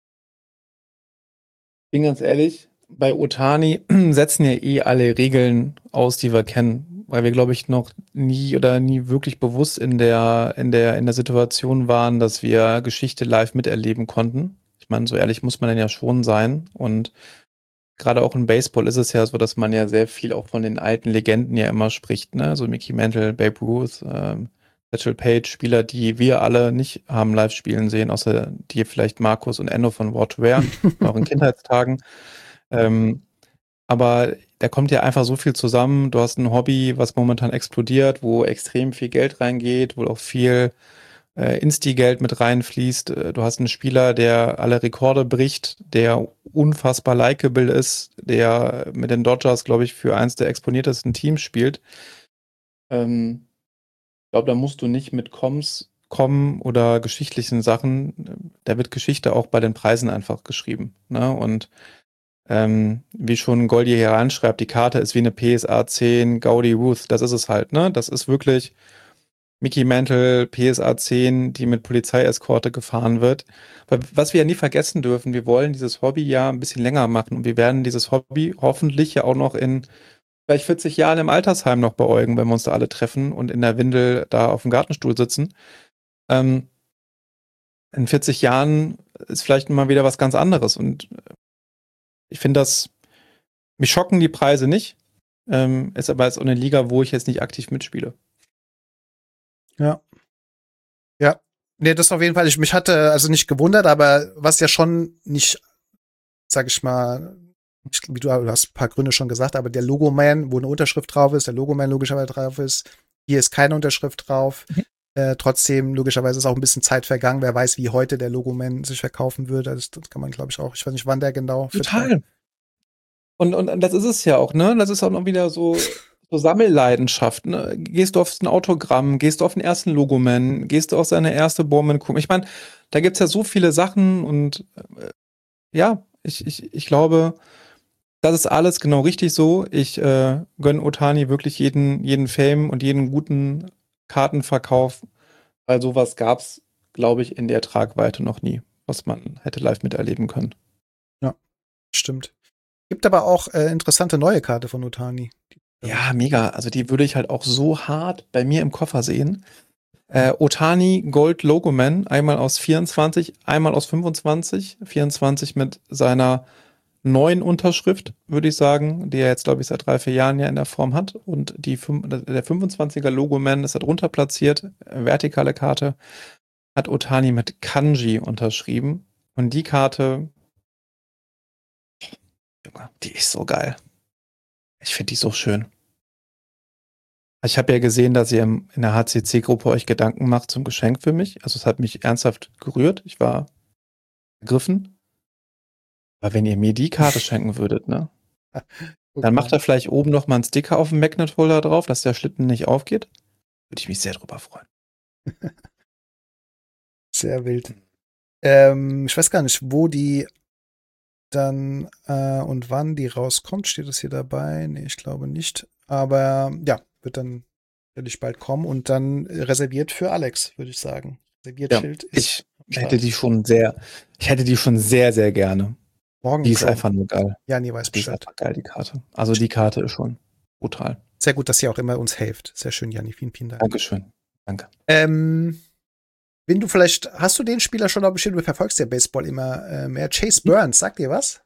Ich bin ganz ehrlich, bei Ohtani setzen ja eh alle Regeln aus, die wir kennen, weil wir, glaube ich, noch nie oder nie wirklich bewusst in der, in der, in der Situation waren, dass wir Geschichte live miterleben konnten. Ich meine, so ehrlich muss man dann ja schon sein. Und gerade auch im Baseball ist es ja so, dass man ja sehr viel auch von den alten Legenden ja immer spricht, ne? So Mickey Mantle, Babe Ruth, ähm, Satchel Paige, Spieler, die wir alle nicht haben live spielen sehen, außer die vielleicht Markus und Enno von War to Wear, auch in Kindheitstagen. Ähm, aber da kommt ja einfach so viel zusammen. Du hast ein Hobby, was momentan explodiert, wo extrem viel Geld reingeht, wo auch viel äh, Insti-Geld mit reinfließt. Du hast einen Spieler, der alle Rekorde bricht, der unfassbar likable ist, der mit den Dodgers, glaube ich, für eins der exponiertesten Teams spielt. Ähm, ich glaube, da musst du nicht mit Comms kommen oder geschichtlichen Sachen. Da wird Geschichte auch bei den Preisen einfach geschrieben, ne? Und Ähm, wie schon Goldie hier reinschreibt, die Karte ist wie eine P S A zehn Gaudi Ruth, das ist es halt, ne? Das ist wirklich Mickey Mantle, P S A zehn, die mit Polizeieskorte gefahren wird. Aber was wir ja nie vergessen dürfen, wir wollen dieses Hobby ja ein bisschen länger machen und wir werden dieses Hobby hoffentlich ja auch noch in vielleicht vierzig Jahren im Altersheim noch beäugen, wenn wir uns da alle treffen und in der Windel da auf dem Gartenstuhl sitzen. Ähm, in vierzig Jahren ist vielleicht mal wieder was ganz anderes und ich finde das, mich schocken die Preise nicht, ähm, ist aber jetzt auch eine Liga, wo ich jetzt nicht aktiv mitspiele. Ja. Ja. Nee, das auf jeden Fall. Ich mich hatte also nicht gewundert, aber was ja schon nicht, sag ich mal, wie du, du hast ein paar Gründe schon gesagt, aber der Logoman, wo eine Unterschrift drauf ist, der Logoman logischerweise drauf ist, hier ist keine Unterschrift drauf. Mhm. Äh, trotzdem, logischerweise ist auch ein bisschen Zeit vergangen. Wer weiß, wie heute der Logoman sich verkaufen würde. Das, das kann man, glaube ich, auch. Ich weiß nicht, wann der genau. Total. Und, und das ist es ja auch, ne? Das ist auch noch wieder so, so Sammelleidenschaft, ne? Gehst du auf ein Autogramm, gehst du auf den ersten Logoman, gehst du auf seine erste Bowman. Ich meine, da gibt's ja so viele Sachen und äh, ja, ich, ich, ich glaube, das ist alles genau richtig so. Ich äh, gönne Ohtani wirklich jeden, jeden Fame und jeden guten Kartenverkauf, weil sowas gab's, glaube ich, in der Tragweite noch nie, was man hätte live miterleben können. Ja, stimmt. Gibt aber auch äh, interessante neue Karte von Ohtani. Ja, mega. Also die würde ich halt auch so hart bei mir im Koffer sehen. Äh, Ohtani Gold Logoman, einmal aus vierundzwanzig, einmal aus fünfundzwanzig. vierundzwanzig mit seiner neuen Unterschrift, würde ich sagen, die er jetzt, glaube ich, seit drei, vier Jahren ja in der Form hat. Und die, der fünfundzwanziger Logo-Man ist da drunter platziert, vertikale Karte, hat Ohtani mit Kanji unterschrieben. Und die Karte, die ist so geil. Ich finde die so schön. Ich habe ja gesehen, dass ihr in der H C C-Gruppe euch Gedanken macht zum Geschenk für mich. Also es hat mich ernsthaft gerührt. Ich war ergriffen. Aber wenn ihr mir die Karte schenken würdet, ne? Dann macht er vielleicht oben noch mal einen Sticker auf dem Magnet-Holder drauf, dass der Schlitten nicht aufgeht. Würde ich mich sehr drüber freuen. Sehr wild. Ähm, ich weiß gar nicht, wo die dann äh, und wann die rauskommt. Steht das hier dabei? Nee, ich glaube nicht. Aber ja, wird dann natürlich bald kommen und dann reserviert für Alex, würde ich sagen. Reserviert Ja, Schild ist ich hätte die schon sehr, ich hätte die schon sehr, sehr gerne. morgen. Die ist Chrome. einfach nur geil. Ja, nee, weiß Die ist Bescheid. einfach geil, die Karte. Also die Karte ist schon brutal. Sehr gut, dass ihr auch immer uns hilft. Sehr schön, Janni. Vielen, vielen Dank. Dankeschön. Danke. Ähm, wenn du vielleicht, hast du den Spieler schon noch bestimmt, du verfolgst ja Baseball immer äh, mehr. Chase Burns, sagt dir was?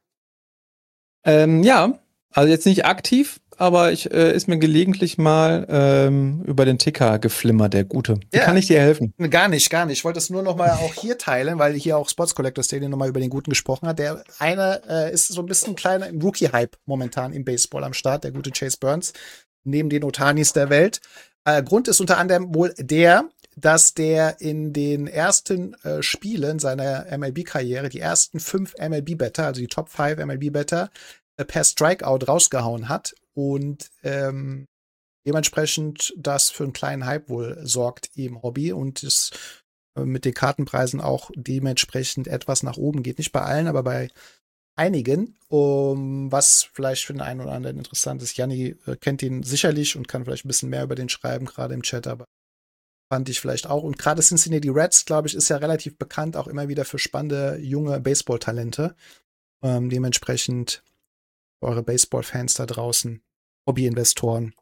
Ähm, ja, also jetzt nicht aktiv, aber ich äh, ist mir gelegentlich mal ähm, über den Ticker geflimmert, der Gute. Wie Ja. kann ich dir helfen? Gar nicht, gar nicht. Ich wollte es nur noch mal auch hier teilen, weil hier auch Sports Collector Stadium noch mal über den Guten gesprochen hat. Der eine äh, ist so ein bisschen kleiner im Rookie-Hype momentan im Baseball am Start, der gute Chase Burns, neben den Ohtanis der Welt. Äh, Grund ist unter anderem wohl der, dass der in den ersten äh, Spielen seiner M L B-Karriere die ersten fünf M L B-Better, also die Top fünf M L B-Better, äh, per Strikeout rausgehauen hat und ähm, dementsprechend das für einen kleinen Hype wohl sorgt im Hobby und es äh, mit den Kartenpreisen auch dementsprechend etwas nach oben geht. Nicht bei allen, aber bei einigen, um, was vielleicht für den einen oder anderen interessant ist. Janni äh, kennt ihn sicherlich und kann vielleicht ein bisschen mehr über den schreiben, gerade im Chat, aber fand ich vielleicht auch. Und gerade Cincinnati Reds, glaube ich, ist ja relativ bekannt, auch immer wieder für spannende, junge Baseball-Talente. Ähm, dementsprechend eure Baseball-Fans da draußen, Hobby-Investoren,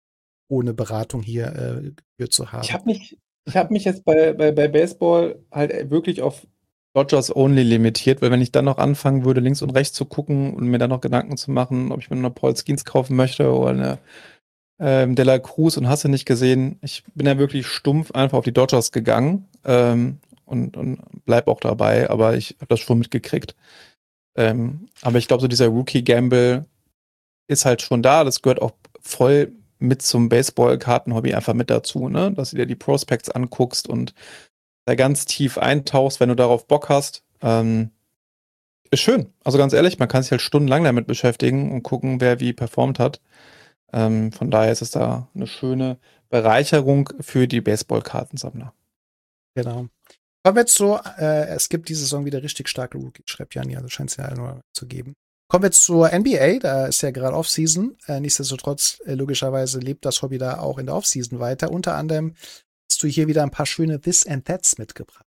ohne Beratung hier äh, geführt zu haben. Ich habe mich, ich hab mich jetzt bei, bei, bei Baseball halt wirklich auf Dodgers Only limitiert, weil wenn ich dann noch anfangen würde, links und rechts zu gucken und mir dann noch Gedanken zu machen, ob ich mir noch eine Paul Skeens kaufen möchte oder eine ähm, De La Cruz und hast du nicht gesehen, ich bin ja wirklich stumpf einfach auf die Dodgers gegangen ähm, und, und bleib auch dabei, aber ich habe das schon mitgekriegt. Ähm, aber ich glaube, so dieser Rookie-Gamble ist halt schon da, das gehört auch voll mit zum Baseball-Karten-Hobby einfach mit dazu, ne? Dass du dir die Prospects anguckst und da ganz tief eintauchst, wenn du darauf Bock hast. Ähm, ist schön. Also ganz ehrlich, man kann sich halt stundenlang damit beschäftigen und gucken, wer wie performt hat. Ähm, von daher ist es da eine schöne Bereicherung für die Baseball-Kartensammler. Genau. Kommen wir jetzt so, äh, es gibt diese Saison wieder richtig starke Rookies, schreibt Janni, also scheint es ja nur zu geben. Kommen wir jetzt zur N B A, da ist ja gerade Offseason. Äh, nichtsdestotrotz, äh, logischerweise lebt das Hobby da auch in der Offseason weiter. Unter anderem hast du hier wieder ein paar schöne This and That's mitgebracht,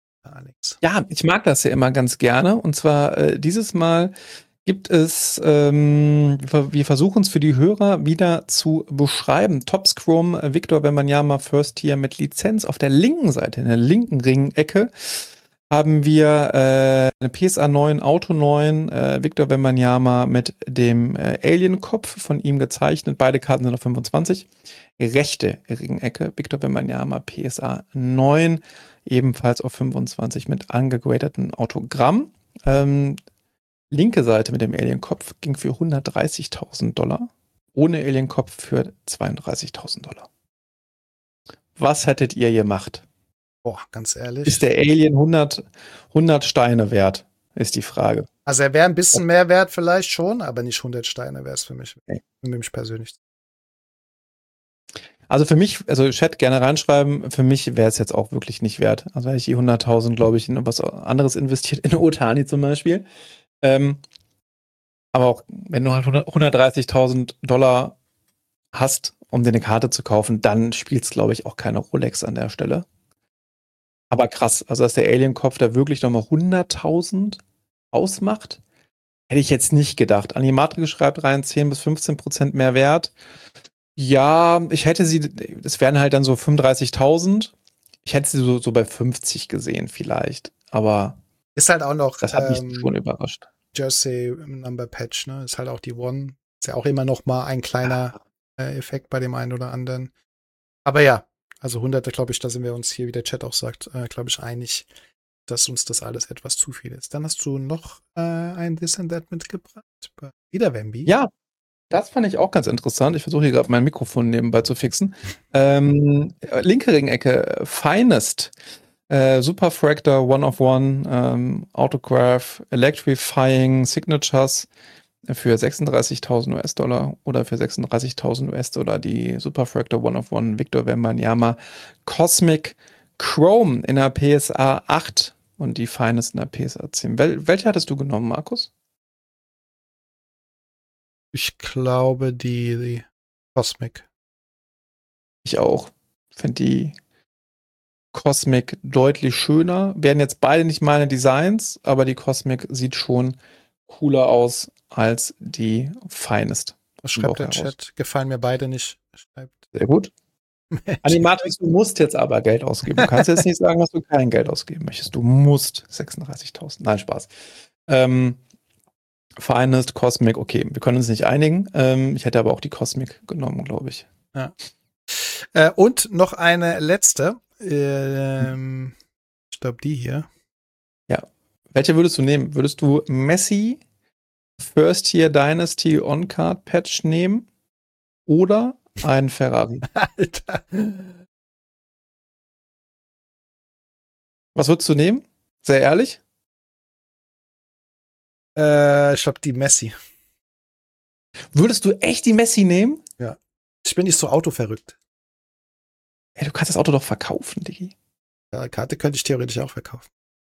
Alex. Ja, ich mag das ja immer ganz gerne. Und zwar äh, dieses Mal gibt es, ähm, wir versuchen es für die Hörer wieder zu beschreiben. Topps Chrome äh, Victor Wembanyama First Tier mit Lizenz. Auf der linken Seite, in der linken Ringecke, haben wir äh, eine P S A neun, Auto neun, äh, Victor Wembanyama mit dem äh, Alien-Kopf von ihm gezeichnet. Beide Karten sind auf fünfundzwanzig. Rechte Ringecke, Victor Wembanyama P S A neun, ebenfalls auf fünfundzwanzig mit angegradeten Autogramm. Ähm, linke Seite mit dem Alien-Kopf ging für hundertdreißigtausend Dollar, ohne Alien-Kopf für zweiunddreißigtausend Dollar. Was hättet ihr gemacht? Boah, ganz ehrlich. Ist der Alien hundert, hundert Steine wert, ist die Frage. Also er wäre ein bisschen mehr wert vielleicht schon, aber nicht hundert Steine wäre es für mich. Okay. Für mich persönlich. Also für mich, also Chat gerne reinschreiben, für mich wäre es jetzt auch wirklich nicht wert. Also hätte ich die hunderttausend, glaube ich, in was anderes investiert, in Ohtani zum Beispiel. Ähm, aber auch, wenn du halt hundertdreißigtausend Dollar hast, um dir eine Karte zu kaufen, dann spielt es, glaube ich, auch keine Rolex an der Stelle. Aber krass, also dass der Alien-Kopf da wirklich nochmal hunderttausend ausmacht, hätte ich jetzt nicht gedacht. Animatrix schreibt rein, zehn bis fünfzehn Prozent mehr wert. Ja, ich hätte sie, das wären halt dann so fünfunddreißigtausend. Ich hätte sie so, so bei fünfzig gesehen vielleicht, aber ist halt auch noch, das hat mich ähm, schon überrascht. Jersey Number Patch, ne? Ist halt auch die One. Ist ja auch immer noch mal ein kleiner äh, Effekt bei dem einen oder anderen. Aber ja, also hunderte, glaube ich, da sind wir uns hier, wie der Chat auch sagt, äh, glaube ich, einig, dass uns das alles etwas zu viel ist. Dann hast du noch äh, ein This and That mitgebracht. Wieder Wemby. Ja, das fand ich auch ganz interessant. Ich versuche hier gerade mein Mikrofon nebenbei zu fixen. Ähm, linke Ringecke, Finest. Äh, Superfractor, One of One, ähm, Autograph, Electrifying Signatures für sechsunddreißigtausend US-Dollar oder für sechsunddreißigtausend US-Dollar die Superfractor One of One Victor Wembanyama Cosmic Chrome in der P S A acht und die Finest in der P S A zehn. Wel- welche hattest du genommen, Markus? Ich glaube, die, die Cosmic. Ich auch. Finde die Cosmic deutlich schöner. Werden jetzt beide nicht meine Designs, aber die Cosmic sieht schon cooler aus als die Finest. Was schreibt der heraus. Chat? Gefallen mir beide nicht. Schreibt Sehr gut. Animatrix, du musst jetzt aber Geld ausgeben. Du kannst jetzt nicht sagen, dass du kein Geld ausgeben möchtest. Du musst sechsunddreißigtausend. Nein, Spaß. Ähm, Finest, Cosmic, okay, wir können uns nicht einigen. Ähm, ich hätte aber auch die Cosmic genommen, glaube ich. Ja. Äh, und noch eine letzte. Ähm, ich glaube, die hier. Welche würdest du nehmen? Würdest du Messi First Year Dynasty On-Card Patch nehmen oder einen Ferrari? Alter. Was würdest du nehmen? Sehr ehrlich? Äh, ich glaube, die Messi. Würdest du echt die Messi nehmen? Ja. Ich bin nicht so autoverrückt. Ey, du kannst das Auto doch verkaufen, Diggi. Ja, Karte könnte ich theoretisch auch verkaufen.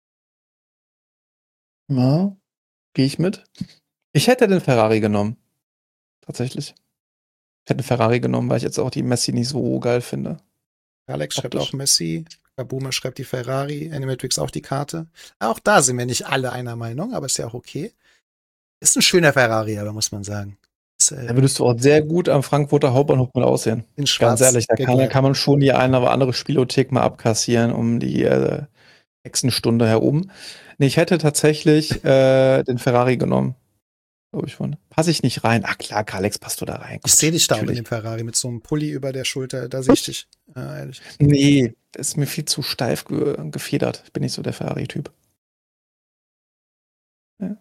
Ja, gehe ich mit. Ich hätte den Ferrari genommen. Tatsächlich. Ich hätte den Ferrari genommen, weil ich jetzt auch die Messi nicht so geil finde. Alex schreibt Optisch. auch Messi. Kabuma schreibt die Ferrari. Animatrix auch die Karte. Auch da sind wir nicht alle einer Meinung, aber ist ja auch okay. Ist ein schöner Ferrari, aber muss man sagen. Ist, äh, Da würdest du auch sehr gut am Frankfurter Hauptbahnhof mal aussehen. in Schwarz. Ganz ehrlich, da kann, gekleidet. kann man schon die eine oder andere Spielothek mal abkassieren um die äh, Hexenstunde herum. Nee, ich hätte tatsächlich äh, den Ferrari genommen. Glaube ich schon. Passe ich nicht rein? Ach klar, Alex, passt du da rein. Ich sehe dich da auch in Natürlich. dem Ferrari mit so einem Pulli über der Schulter. Da sehe ich dich. Äh, ehrlich. Nee, das ist mir viel zu steif ge gefedert. Ich bin nicht so der Ferrari-Typ. Ja.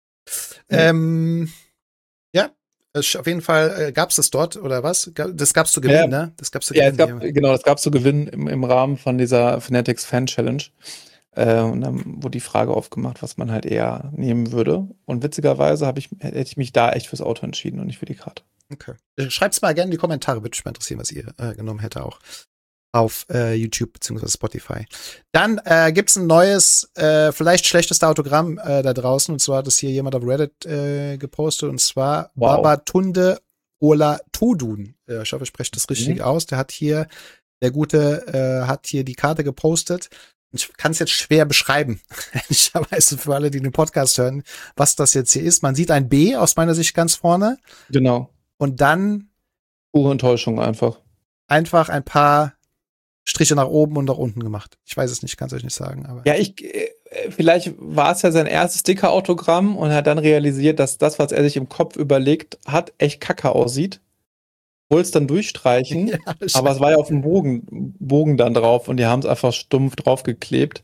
Ähm, ja, es- auf jeden Fall äh, gab es das dort, oder was? Ga- Das gab's zu gewinnen, Ja. ne? Das gab's zu Ja, es gewinnen. gab, genau, das gab es zu gewinnen im, im Rahmen von dieser Fanatics Fan Challenge. Äh, und dann wurde die Frage aufgemacht, was man halt eher nehmen würde. Und witzigerweise habe ich, hätte ich mich da echt fürs Auto entschieden und nicht für die Karte. Okay. Schreibt's mal gerne in die Kommentare, würde mich mal interessieren, was ihr äh, genommen hätte auch auf äh, YouTube bzw. Spotify. Dann äh, gibt's ein neues, äh, vielleicht schlechteste Autogramm äh, da draußen, und zwar hat es hier jemand auf Reddit äh, gepostet, und zwar Wow. Babatunde Ola Todun. Äh, ich hoffe, ich spreche das richtig Mhm. aus. Der hat hier, der Gute äh, hat hier die Karte gepostet. Ich kann es jetzt schwer beschreiben, ehrlicherweise für alle, die den Podcast hören, was das jetzt hier ist. Man sieht ein B aus meiner Sicht ganz vorne Genau. und dann Pure Enttäuschung einfach. einfach ein paar Striche nach oben und nach unten gemacht. Ich weiß es nicht, kann es euch nicht sagen. Aber Ja, ich, äh, vielleicht war es ja sein erstes Sticker-Autogramm und hat dann realisiert, dass das, was er sich im Kopf überlegt hat, echt kacke aussieht. Wollte es dann durchstreichen, Ja, aber es war ja auf dem Bogen, Bogen dann drauf und die haben es einfach stumpf draufgeklebt.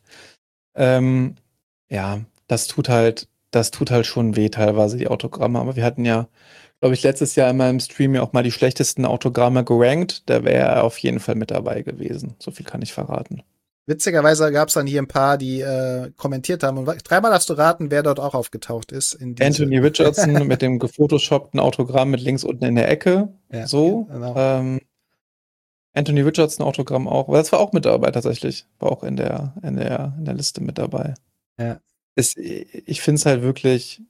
Ähm, ja, das tut halt, das tut halt schon weh teilweise, die Autogramme. Aber wir hatten ja, glaube ich, letztes Jahr in meinem Stream ja auch mal die schlechtesten Autogramme gerankt. Da wäre er auf jeden Fall mit dabei gewesen. So viel kann ich verraten. witzigerweise gab es dann hier ein paar, die äh, kommentiert haben. Und wa- dreimal darfst du raten, wer dort auch aufgetaucht ist. In diese- Anthony Richardson mit dem gefotoshoppten Autogramm mit links unten in der Ecke. Ja, so. genau. Ähm, Anthony Richardson Autogramm auch. Aber das war auch mit dabei tatsächlich. War auch in der, in der, in der Liste mit dabei. Ja. Es, ich finde es halt wirklich,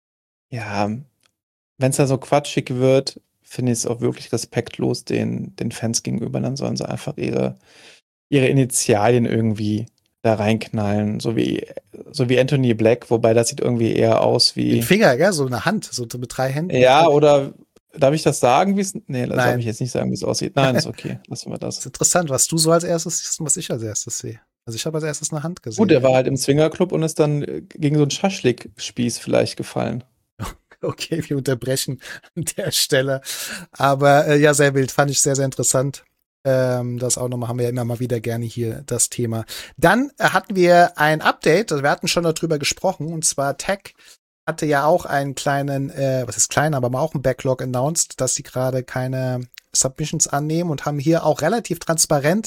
ja, wenn es da so quatschig wird, finde ich es auch wirklich respektlos den, den Fans gegenüber. Dann sollen sie einfach ihre, ihre Initialien irgendwie da reinknallen, so wie, so wie Anthony Black, wobei das sieht irgendwie eher aus wie. Den Finger, gell? So eine Hand, so mit drei Händen. Ja, oder darf ich das sagen, wie es. Nee, das Nein. darf ich jetzt nicht sagen, wie es aussieht. Nein, ist okay. Lassen wir Das das. ist interessant, was du so als erstes siehst und was ich als erstes sehe. Also ich habe als erstes eine Hand gesehen. Gut, der war halt im Swingerclub und ist dann gegen so einen Schaschlik-Spieß vielleicht gefallen. Okay, wir unterbrechen an der Stelle. Aber äh, ja, sehr wild, fand ich sehr, sehr interessant. Ähm, das auch nochmal, haben wir ja immer mal wieder gerne hier das Thema. Dann äh, hatten wir ein Update, also wir hatten schon darüber gesprochen, und zwar Tech hatte ja auch einen kleinen, äh, was ist klein, aber mal auch einen Backlog announced, dass sie gerade keine Submissions annehmen und haben hier auch relativ transparent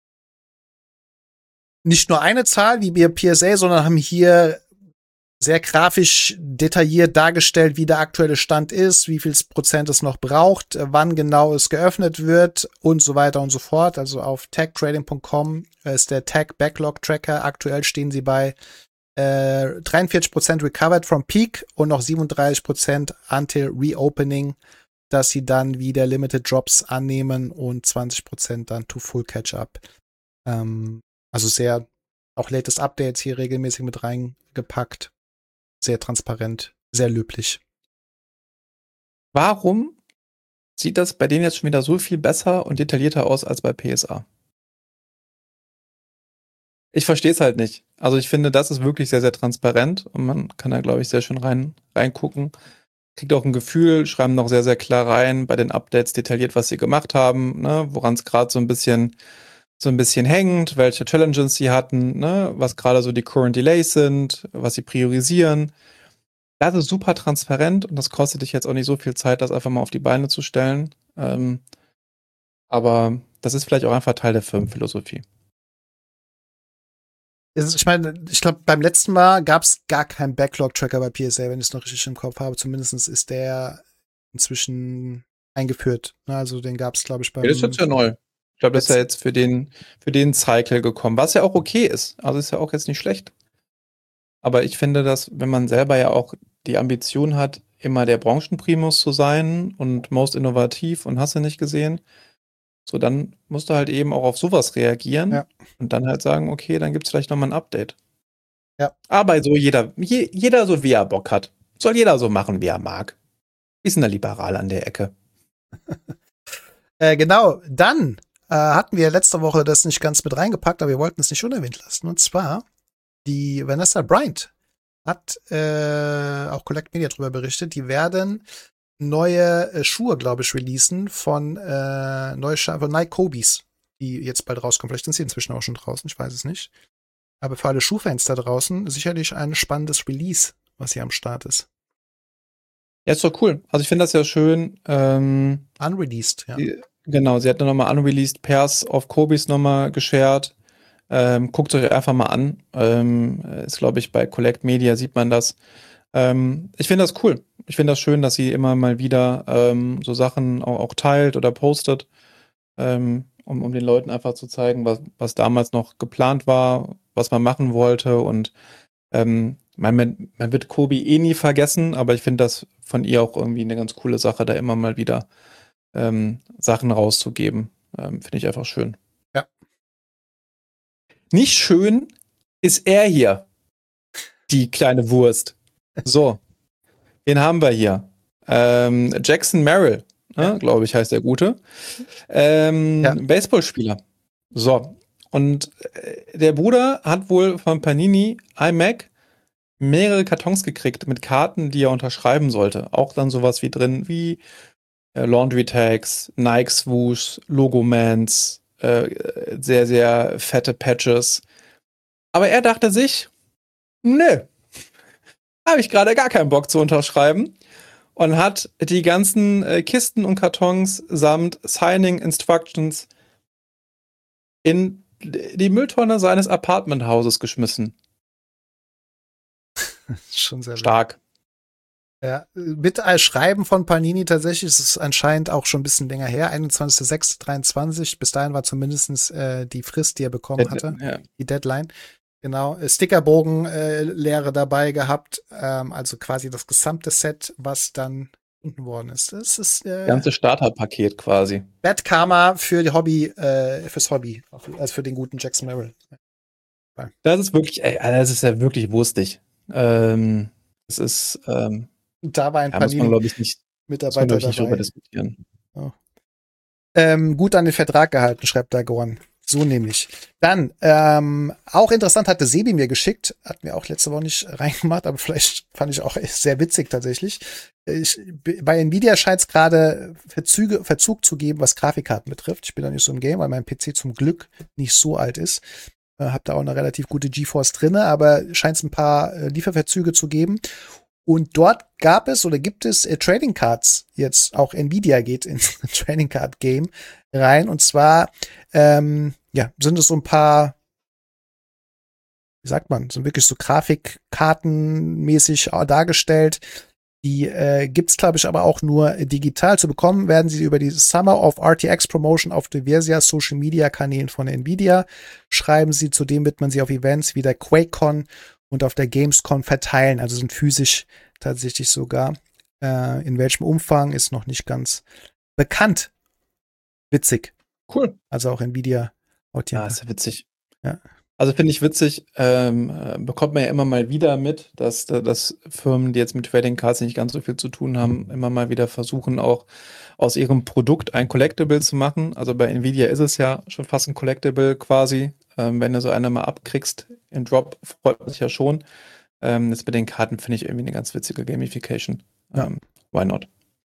nicht nur eine Zahl wie bei P S A, sondern haben hier sehr grafisch detailliert dargestellt, wie der aktuelle Stand ist, wie viel Prozent es noch braucht, wann genau es geöffnet wird und so weiter und so fort. Also auf tech trading punkt com ist der Tech Backlog Tracker. Aktuell stehen sie bei äh, dreiundvierzig Prozent recovered from peak und noch siebenunddreißig Prozent until reopening, dass sie dann wieder Limited Drops annehmen und zwanzig Prozent dann to full Catch-up. Ähm, also sehr, auch latest Updates hier regelmäßig mit reingepackt. Sehr transparent, sehr löblich. Warum sieht das bei denen jetzt schon wieder so viel besser und detaillierter aus als bei P S A? Ich verstehe es halt nicht. Also ich finde, das ist wirklich sehr, sehr transparent und man kann da, glaube ich, sehr schön rein reingucken. Kriegt auch ein Gefühl, schreiben noch sehr, sehr klar rein bei den Updates detailliert, was sie gemacht haben, ne, woran es gerade so ein bisschen so ein bisschen hängt, welche Challenges sie hatten, ne, was gerade so die Current Delays sind, was sie priorisieren. Das ist super transparent und das kostet dich jetzt auch nicht so viel Zeit, das einfach mal auf die Beine zu stellen. Ähm, aber das ist vielleicht auch einfach Teil der Firmenphilosophie. Ich meine, ich glaube, beim letzten Mal gab es gar keinen Backlog-Tracker bei P S A, wenn ich es noch richtig im Kopf habe. Zumindest ist der inzwischen eingeführt. Also den gab es, glaube ich, beim. Ja, das ist jetzt ja neu. Ich glaube, das ist ja jetzt für den, für den Cycle gekommen, was ja auch okay ist. Also ist ja auch jetzt nicht schlecht. Aber ich finde, dass, wenn man selber ja auch die Ambition hat, immer der Branchenprimus zu sein und most innovativ und hast du nicht gesehen, so dann musst du halt eben auch auf sowas reagieren Ja. und dann halt sagen, okay, dann gibt es vielleicht nochmal ein Update. Ja. Aber so jeder, je, jeder so wie er Bock hat. Soll jeder so machen, wie er mag. Wir sind da liberal an der Ecke. äh, genau, dann äh, hatten wir letzte Woche das nicht ganz mit reingepackt, aber wir wollten es nicht unerwähnt lassen. Und zwar die Vanessa Bryant hat äh, auch Collect Media drüber berichtet. Die werden neue äh, Schuhe, glaube ich, releasen von äh, neue Scha- von Nike Kobis, die jetzt bald rauskommen. Vielleicht sind sie inzwischen auch schon draußen, ich weiß es nicht. Aber für alle Schuhfans da draußen sicherlich ein spannendes Release, was hier am Start ist. Ja, ist doch cool. Also ich finde das ja schön. Ähm, Unreleased, ja. die, genau, sie hat dann nochmal Unreleased Pairs of Kobis nochmal geshared. Ähm, guckt euch einfach mal an. Ähm, ist, glaube ich, bei Collect Media sieht man das. Ähm, ich finde das cool. Ich finde das schön, dass sie immer mal wieder ähm, so Sachen auch, auch teilt oder postet, ähm, um, um den Leuten einfach zu zeigen, was, was damals noch geplant war, was man machen wollte. Und ähm, man, man wird Kobi eh nie vergessen, aber ich finde das von ihr auch irgendwie eine ganz coole Sache, da immer mal wieder ähm, Sachen rauszugeben. Ähm, finde ich einfach schön. Ja. Nicht schön ist er hier, die kleine Wurst. So, wen haben wir hier? Ähm, Jackson Merrill, ne, Ja. glaube ich, heißt der Gute. Ähm, Ja. Baseballspieler. So, und äh, der Bruder hat wohl von Panini iMac mehrere Kartons gekriegt mit Karten, die er unterschreiben sollte. Auch dann sowas wie drin wie äh, Laundry Tags, Nike Swoosh, Logomans, äh, sehr, sehr fette Patches. Aber er dachte sich, nö, habe ich gerade gar keinen Bock zu unterschreiben und hat die ganzen äh, Kisten und Kartons samt Signing Instructions in die Mülltonne seines Apartmenthauses geschmissen. Schon sehr Stark. Ja, mit als Schreiben von Panini tatsächlich ist es anscheinend auch schon ein bisschen länger her, einundzwanzigster sechster dreiundzwanzig. Bis dahin war zumindest äh, die Frist, die er bekommen hatte, Ja. die Deadline. Genau, Stickerbogen äh, Lehre dabei gehabt, ähm, also quasi das gesamte Set, was dann gefunden worden ist. Das ist äh, Ganze Starterpaket quasi. Bad Karma für die Hobby, äh, fürs Hobby, also für den guten Jackson Merrill. Das ist wirklich, ey, das ist ja wirklich wurstig. Ähm, das ist, ähm, Da war ein da muss man, glaube ich, nicht, Panini-Mitarbeiter muss man, glaub ich, nicht drüber dabei. diskutieren. Oh. Ähm, gut an den Vertrag gehalten, schreibt da Goran. So nämlich. Dann, ähm, auch interessant, hatte Sebi mir geschickt, hat mir auch letzte Woche nicht reingemacht, aber vielleicht fand ich auch sehr witzig tatsächlich. Ich, bei Nvidia scheint es gerade Verzüge, Verzug zu geben, was Grafikkarten betrifft. Ich bin da nicht so im Game, weil mein P C zum Glück nicht so alt ist. Äh, hab da auch eine relativ gute GeForce drinne, aber scheint es ein paar äh, Lieferverzüge zu geben. Und dort gab es oder gibt es äh, Trading Cards jetzt, auch Nvidia geht ins Trading Card Game rein. Und zwar ähm, ja, sind es so ein paar, wie sagt man, sind wirklich so Grafikkartenmäßig dargestellt. Die äh, gibt's, glaube ich, aber auch nur digital zu bekommen. Werden sie über die Summer of R T X Promotion auf diverser Social Media Kanälen von Nvidia schreiben sie. Zudem wird man sie auf Events wie der QuakeCon und auf der Gamescom verteilen. Also sind physisch tatsächlich sogar. Äh, in welchem Umfang ist noch nicht ganz bekannt. Witzig. Cool. Also auch Nvidia. Ja, ist ja witzig. Ja. Also finde ich witzig, ähm, äh, bekommt man ja immer mal wieder mit, dass, dass Firmen, die jetzt mit Trading Cards nicht ganz so viel zu tun haben, immer mal wieder versuchen, auch aus ihrem Produkt ein Collectible zu machen. Also bei Nvidia ist es ja schon fast ein Collectible quasi. Ähm, wenn du so eine mal abkriegst im Drop, freut man sich ja schon. Ähm, jetzt mit den Karten finde ich irgendwie eine ganz witzige Gamification. Ja. Ähm, why not?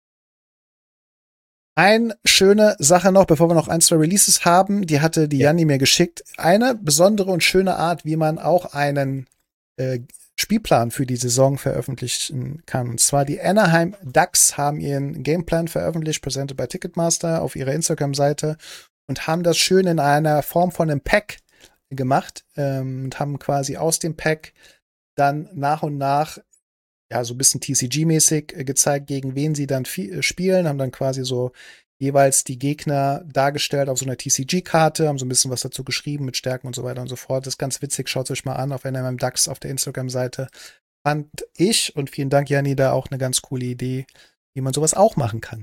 Eine schöne Sache noch, bevor wir noch ein, zwei Releases haben, die hatte die Ja. Janni mir geschickt. Eine besondere und schöne Art, wie man auch einen äh, Spielplan für die Saison veröffentlichen kann. Und zwar die Anaheim Ducks haben ihren Gameplan veröffentlicht, presented by Ticketmaster auf ihrer Instagram-Seite und haben das schön in einer Form von einem Pack gemacht ähm, und haben quasi aus dem Pack dann nach und nach ja, so ein bisschen T C G-mäßig äh, gezeigt, gegen wen sie dann äh, spielen, haben dann quasi so jeweils die Gegner dargestellt auf so einer T C G-Karte, haben so ein bisschen was dazu geschrieben mit Stärken und so weiter und so fort. Das ist ganz witzig, schaut euch mal an auf N M M Ducks auf der Instagram-Seite. Fand ich, und vielen Dank, Janni, da auch eine ganz coole Idee, wie man sowas auch machen kann.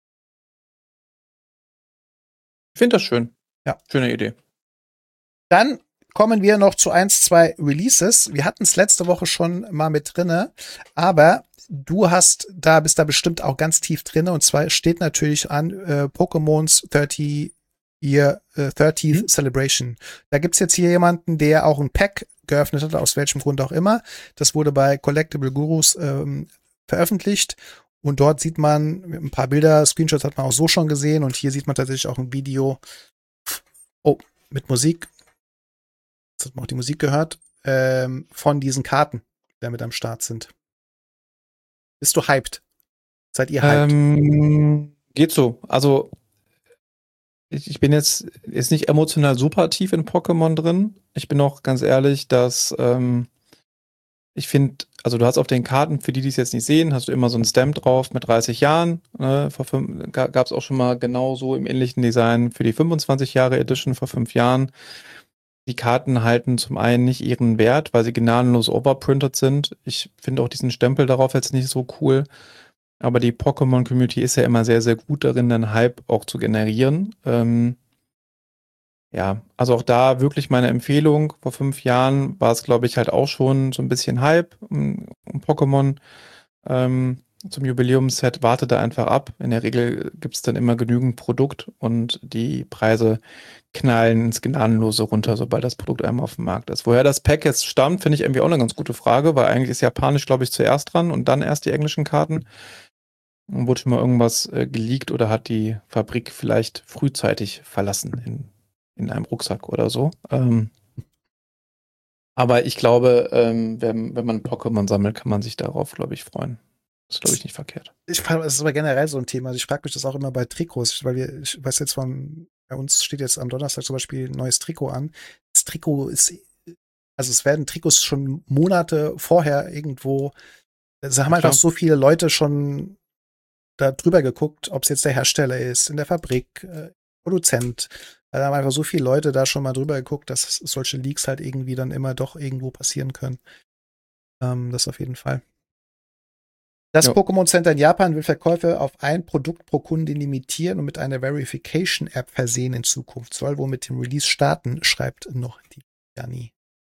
Ich finde das schön. Ja. Schöne Idee. Dann kommen wir noch zu eins, zwei Releases. Wir hatten es letzte Woche schon mal mit drinne, aber du hast da, bist da bestimmt auch ganz tief drinne, und zwar steht natürlich an äh, Pokémon's thirty Year, äh, thirtieth mhm. Celebration. Da gibt's jetzt hier jemanden, der auch ein Pack geöffnet hat, aus welchem Grund auch immer. Das wurde bei Collectible Gurus ähm, veröffentlicht. Und dort sieht man ein paar Bilder, Screenshots hat man auch so schon gesehen, und hier sieht man tatsächlich auch ein Video, oh, mit Musik. Jetzt hat man auch die Musik gehört, ähm, von diesen Karten, die da mit am Start sind. Bist du hyped? Seid ihr hyped? Ähm, geht so. Also, ich, ich bin jetzt, jetzt nicht emotional super tief in Pokémon drin. Ich bin auch ganz ehrlich, dass ähm, ich finde, also du hast auf den Karten, für die, die es jetzt nicht sehen, hast du immer so einen Stamp drauf mit dreißig Jahren. Ne? Vor fünf, gab es auch schon mal genauso im ähnlichen Design für die fünfundzwanzig Jahre Edition vor fünf Jahren. Die Karten halten zum einen nicht ihren Wert, weil sie gnadenlos overprinted sind. Ich finde auch diesen Stempel darauf jetzt nicht so cool. Aber die Pokémon-Community ist ja immer sehr, sehr gut darin, einen Hype auch zu generieren. Ähm, ja, also auch da wirklich meine Empfehlung. Vor fünf Jahren war es, glaube ich, halt auch schon so ein bisschen Hype um, um Pokémon. Ähm, zum Jubiläumsset, wartet da einfach ab. In der Regel gibt es dann immer genügend Produkt und die Preise knallen ins Gnadenlose runter, sobald das Produkt einmal auf dem Markt ist. Woher das Pack jetzt stammt, finde ich irgendwie auch eine ganz gute Frage, weil eigentlich ist Japanisch, glaube ich, zuerst dran und dann erst die englischen Karten. Und wurde schon mal irgendwas äh, geleakt oder hat die Fabrik vielleicht frühzeitig verlassen in, in einem Rucksack oder so. Ähm, aber ich glaube, ähm, wenn, wenn man Pokémon sammelt, kann man sich darauf, glaube ich, freuen. Das ist, glaube ich, nicht verkehrt. Ich frage, das ist aber generell so ein Thema. Also ich frage mich das auch immer bei Trikots, weil wir, ich weiß jetzt von, bei uns steht jetzt am Donnerstag zum Beispiel ein neues Trikot an. Das Trikot ist, also es werden Trikots schon Monate vorher irgendwo, es haben Ja, einfach klar. so viele Leute schon da drüber geguckt, ob es jetzt der Hersteller ist, in der Fabrik, äh, Produzent. Da haben einfach so viele Leute da schon mal drüber geguckt, dass solche Leaks halt irgendwie dann immer doch irgendwo passieren können. Ähm, das auf jeden Fall. Das Ja. Pokémon Center in Japan will Verkäufe auf ein Produkt pro Kunde limitieren und mit einer Verification-App versehen in Zukunft. Soll wohl mit dem Release starten, schreibt noch die Janni.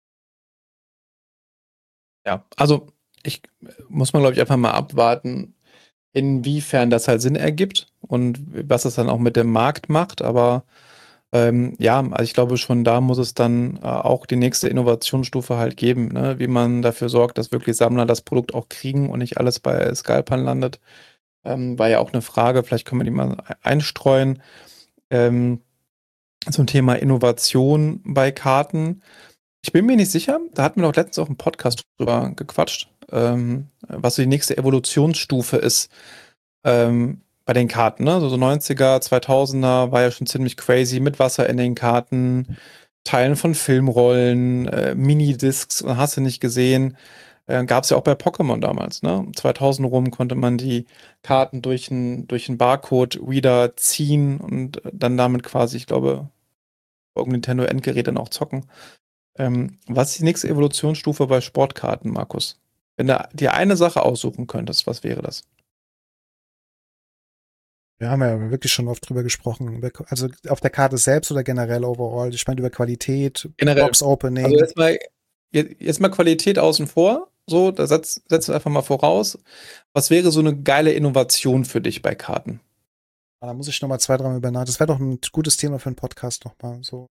Ja, also ich muss man, glaube ich, einfach mal abwarten, inwiefern das halt Sinn ergibt und was es dann auch mit dem Markt macht. Aber Ähm, ja, also ich glaube schon, da muss es dann äh, auch die nächste Innovationsstufe halt geben, ne? Wie man dafür sorgt, dass wirklich Sammler das Produkt auch kriegen und nicht alles bei Scalpern landet. Ähm, war ja auch eine Frage, vielleicht können wir die mal einstreuen. Ähm, zum Thema Innovation bei Karten. Ich bin mir nicht sicher, da hatten wir doch letztens auch im Podcast drüber gequatscht, ähm, was so die nächste Evolutionsstufe ist ähm, bei den Karten. Ne? So, so neunziger, zweitausender war ja schon ziemlich crazy mit Wasser in den Karten, Teilen von Filmrollen, äh, Minidiscs, hast du nicht gesehen. Äh, Gab es ja auch bei Pokémon damals. Ne? zweitausend rum konnte man die Karten durch einen durch einen Barcode-Reader ziehen und dann damit quasi, ich glaube, auf Nintendo Endgerät dann auch zocken. Ähm, was ist die nächste Evolutionsstufe bei Sportkarten, Markus? Wenn du dir eine Sache aussuchen könntest, was wäre das? Wir haben ja wirklich schon oft drüber gesprochen. Also auf der Karte selbst oder generell overall. Ich meine über Qualität, Generell. Box Opening. Also jetzt mal, jetzt mal Qualität außen vor. So, da setzt, setzt einfach mal voraus. Was wäre so eine geile Innovation für dich bei Karten? Da muss ich noch mal zwei, drei Mal über nachdenken. Das wäre doch ein gutes Thema für einen Podcast noch mal. So.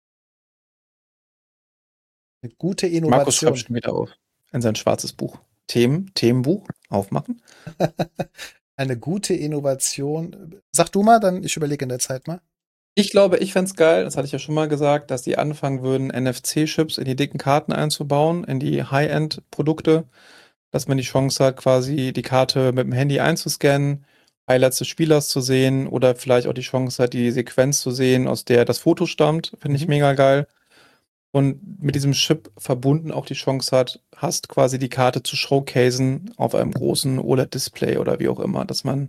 Eine gute Innovation. Markus schreibt schon wieder auf in sein schwarzes Buch. Themen, Themenbuch, aufmachen. Eine gute Innovation. Sag du mal, dann ich überlege in der Zeit mal. Ich glaube, ich fände es geil, das hatte ich ja schon mal gesagt, dass die anfangen würden, N F C-Chips in die dicken Karten einzubauen, in die High-End-Produkte, dass man die Chance hat, quasi die Karte mit dem Handy einzuscannen, Highlights des Spielers zu sehen oder vielleicht auch die Chance hat, die Sequenz zu sehen, aus der das Foto stammt. Finde ich Mhm. mega geil. Und mit diesem Chip verbunden auch die Chance hat, hast quasi die Karte zu showcasen auf einem großen O L E D-Display oder wie auch immer, dass man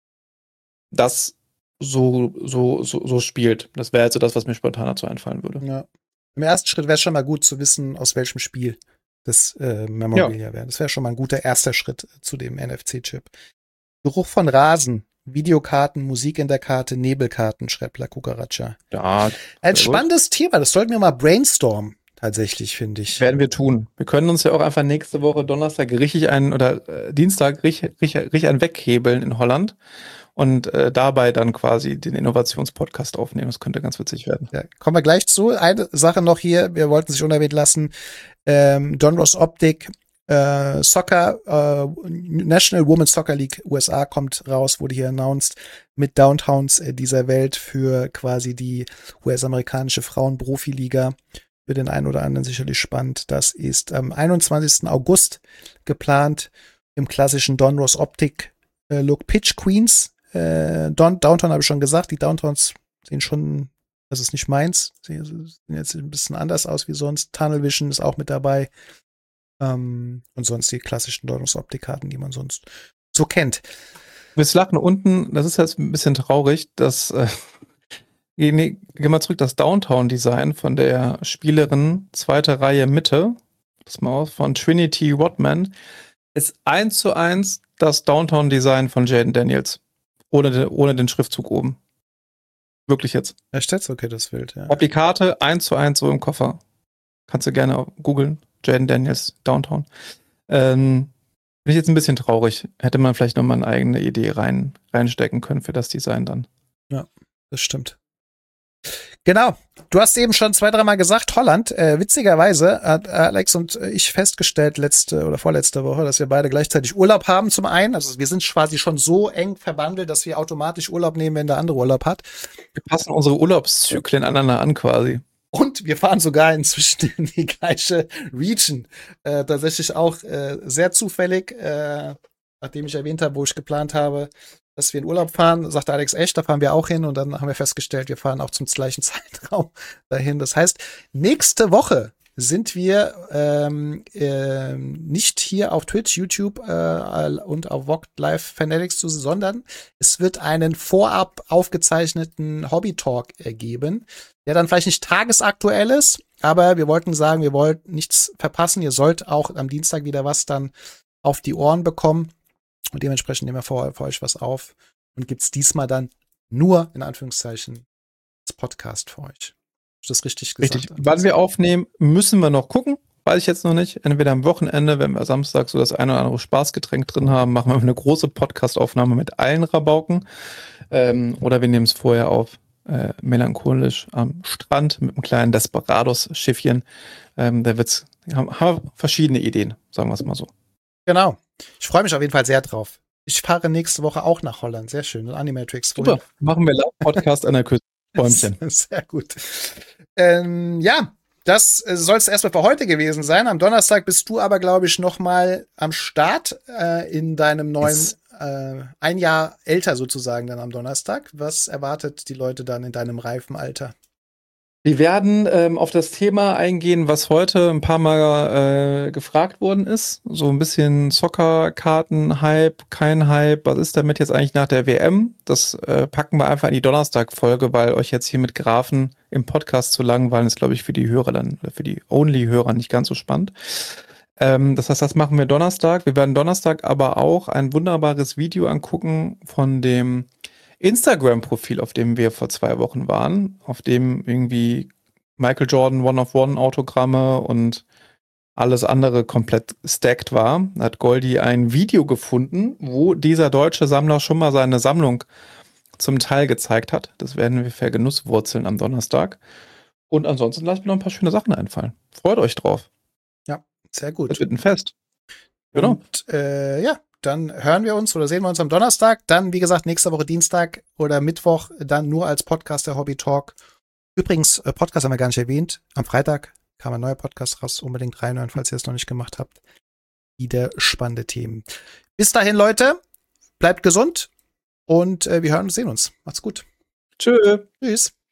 das so, so, so, so spielt. Das wäre also das, was mir spontan dazu einfallen würde. Ja. Im ersten Schritt wäre es schon mal gut zu wissen, aus welchem Spiel das äh, Memorabilia wäre. Das wäre schon mal ein guter erster Schritt zu dem N F C-Chip. Geruch von Rasen, Videokarten, Musik in der Karte, Nebelkarten, schreibt La Cucaracha. Ja, ein spannendes Thema, das sollten wir mal brainstormen, tatsächlich, finde ich. Werden wir tun. Wir können uns ja auch einfach nächste Woche Donnerstag richtig einen oder äh, Dienstag richtig, richtig, richtig einen weghebeln in Holland und äh, dabei dann quasi den Innovationspodcast aufnehmen. Das könnte ganz witzig werden. Ja, kommen wir gleich zu. Eine Sache noch hier, wir wollten sich unerwähnt lassen. Ähm, Donruss Optik, äh, Soccer, äh, National Women's Soccer League U S A kommt raus, wurde hier announced, mit Downtowns äh, dieser Welt für quasi die U S-amerikanische Frauen-Profiliga. Für den einen oder anderen sicherlich spannend. Das ist am einundzwanzigsten August geplant im klassischen Donruss Optik äh, Look Pitch Queens. Äh, Don, Downtown habe ich schon gesagt, die Downtowns sehen schon, das ist nicht meins, sehen jetzt ein bisschen anders aus wie sonst. Tunnel Vision ist auch mit dabei. Ähm, und sonst die klassischen Donruss-Optik-Karten, die man sonst so kennt. Wir lachen unten, das ist jetzt ein bisschen traurig, dass äh, gehen nee, geh mal zurück, das Downtown-Design von der Spielerin zweite Reihe Mitte, das mal aus, von Trinity Rodman, ist eins zu eins das Downtown-Design von Jaden Daniels. Ohne, de, ohne den Schriftzug oben. Wirklich jetzt. Echt jetzt? Okay, das Bild, ja. Ob die Karte eins zu eins so im Koffer. Kannst du gerne googeln. Jaden Daniels, Downtown. Ähm, bin ich jetzt ein bisschen traurig. Hätte man vielleicht nochmal eine eigene Idee rein, reinstecken können für das Design dann. Ja, das stimmt. Genau. Du hast eben schon zwei, dreimal gesagt, Holland. Äh, witzigerweise hat Alex und ich festgestellt letzte oder vorletzte Woche, dass wir beide gleichzeitig Urlaub haben zum einen. Also wir sind quasi schon so eng verbandelt, dass wir automatisch Urlaub nehmen, wenn der andere Urlaub hat. Wir passen unsere Urlaubszyklen aneinander an quasi. Und wir fahren sogar inzwischen in die gleiche Region. Äh, tatsächlich auch äh, sehr zufällig, äh, nachdem ich erwähnt habe, wo ich geplant habe, dass wir in Urlaub fahren, sagte Alex, echt, da fahren wir auch hin. Und dann haben wir festgestellt, wir fahren auch zum gleichen Zeitraum dahin. Das heißt, nächste Woche sind wir ähm, äh, nicht hier auf Twitch, YouTube äh, und auf Vogt Live Fanatics zu, sondern es wird einen vorab aufgezeichneten Hobby-Talk äh, geben, der dann vielleicht nicht tagesaktuell ist, aber wir wollten sagen, wir wollten nichts verpassen. Ihr sollt auch am Dienstag wieder was dann auf die Ohren bekommen. Und dementsprechend nehmen wir für, für euch was auf und gibt's diesmal dann nur, in Anführungszeichen, das Podcast für euch. Ist das richtig gesagt? Richtig. Wann wir aufnehmen, müssen wir noch gucken. Weiß ich jetzt noch nicht. Entweder am Wochenende, wenn wir Samstag so das eine oder andere Spaßgetränk drin haben, machen wir eine große Podcast-Aufnahme mit allen Rabauken. Ähm, oder wir nehmen es vorher auf. äh, melancholisch am Strand mit einem kleinen Desperados-Schiffchen. Ähm, da wird's, haben, haben wir verschiedene Ideen, sagen wir es mal so. Genau. Ich freue mich auf jeden Fall sehr drauf. Ich fahre nächste Woche auch nach Holland. Sehr schön. Animatrix. Super. Machen wir Live-Podcast an der Küste. Bäumchen. Sehr gut. Ähm, ja, das soll es erstmal für heute gewesen sein. Am Donnerstag bist du aber, glaube ich, noch mal am Start äh, in deinem neuen, yes. äh, ein Jahr älter sozusagen dann am Donnerstag. Was erwartet die Leute dann in deinem reifen Alter? Wir werden ähm, auf das Thema eingehen, was heute ein paar Mal äh, gefragt worden ist. So ein bisschen Soccer-Karten-Hype, kein Hype. Was ist damit jetzt eigentlich nach der W M? Das äh, packen wir einfach in die Donnerstag-Folge, weil euch jetzt hier mit Graphen im Podcast zu langweilen ist, glaube ich, für die Hörer dann, für die Only-Hörer nicht ganz so spannend. Ähm, das heißt, das machen wir Donnerstag. Wir werden Donnerstag aber auch ein wunderbares Video angucken von dem Instagram-Profil, auf dem wir vor zwei Wochen waren, auf dem irgendwie Michael Jordan One-of-One-Autogramme und alles andere komplett stacked war, hat Goldi ein Video gefunden, wo dieser deutsche Sammler schon mal seine Sammlung zum Teil gezeigt hat. Das werden wir vergenusswurzeln am Donnerstag. Und ansonsten lasst mir noch ein paar schöne Sachen einfallen. Freut euch drauf. Ja, sehr gut. Das wird ein Fest. Genau. Und äh, ja, dann hören wir uns oder sehen wir uns am Donnerstag. Dann, wie gesagt, nächste Woche Dienstag oder Mittwoch dann nur als Podcast der Hobby Talk. Übrigens, Podcast haben wir gar nicht erwähnt. Am Freitag kam ein neuer Podcast raus. Unbedingt reinhören, falls ihr es noch nicht gemacht habt. Wieder spannende Themen. Bis dahin, Leute. Bleibt gesund und äh, wir hören und sehen uns. Macht's gut. Tschö. Tschüss.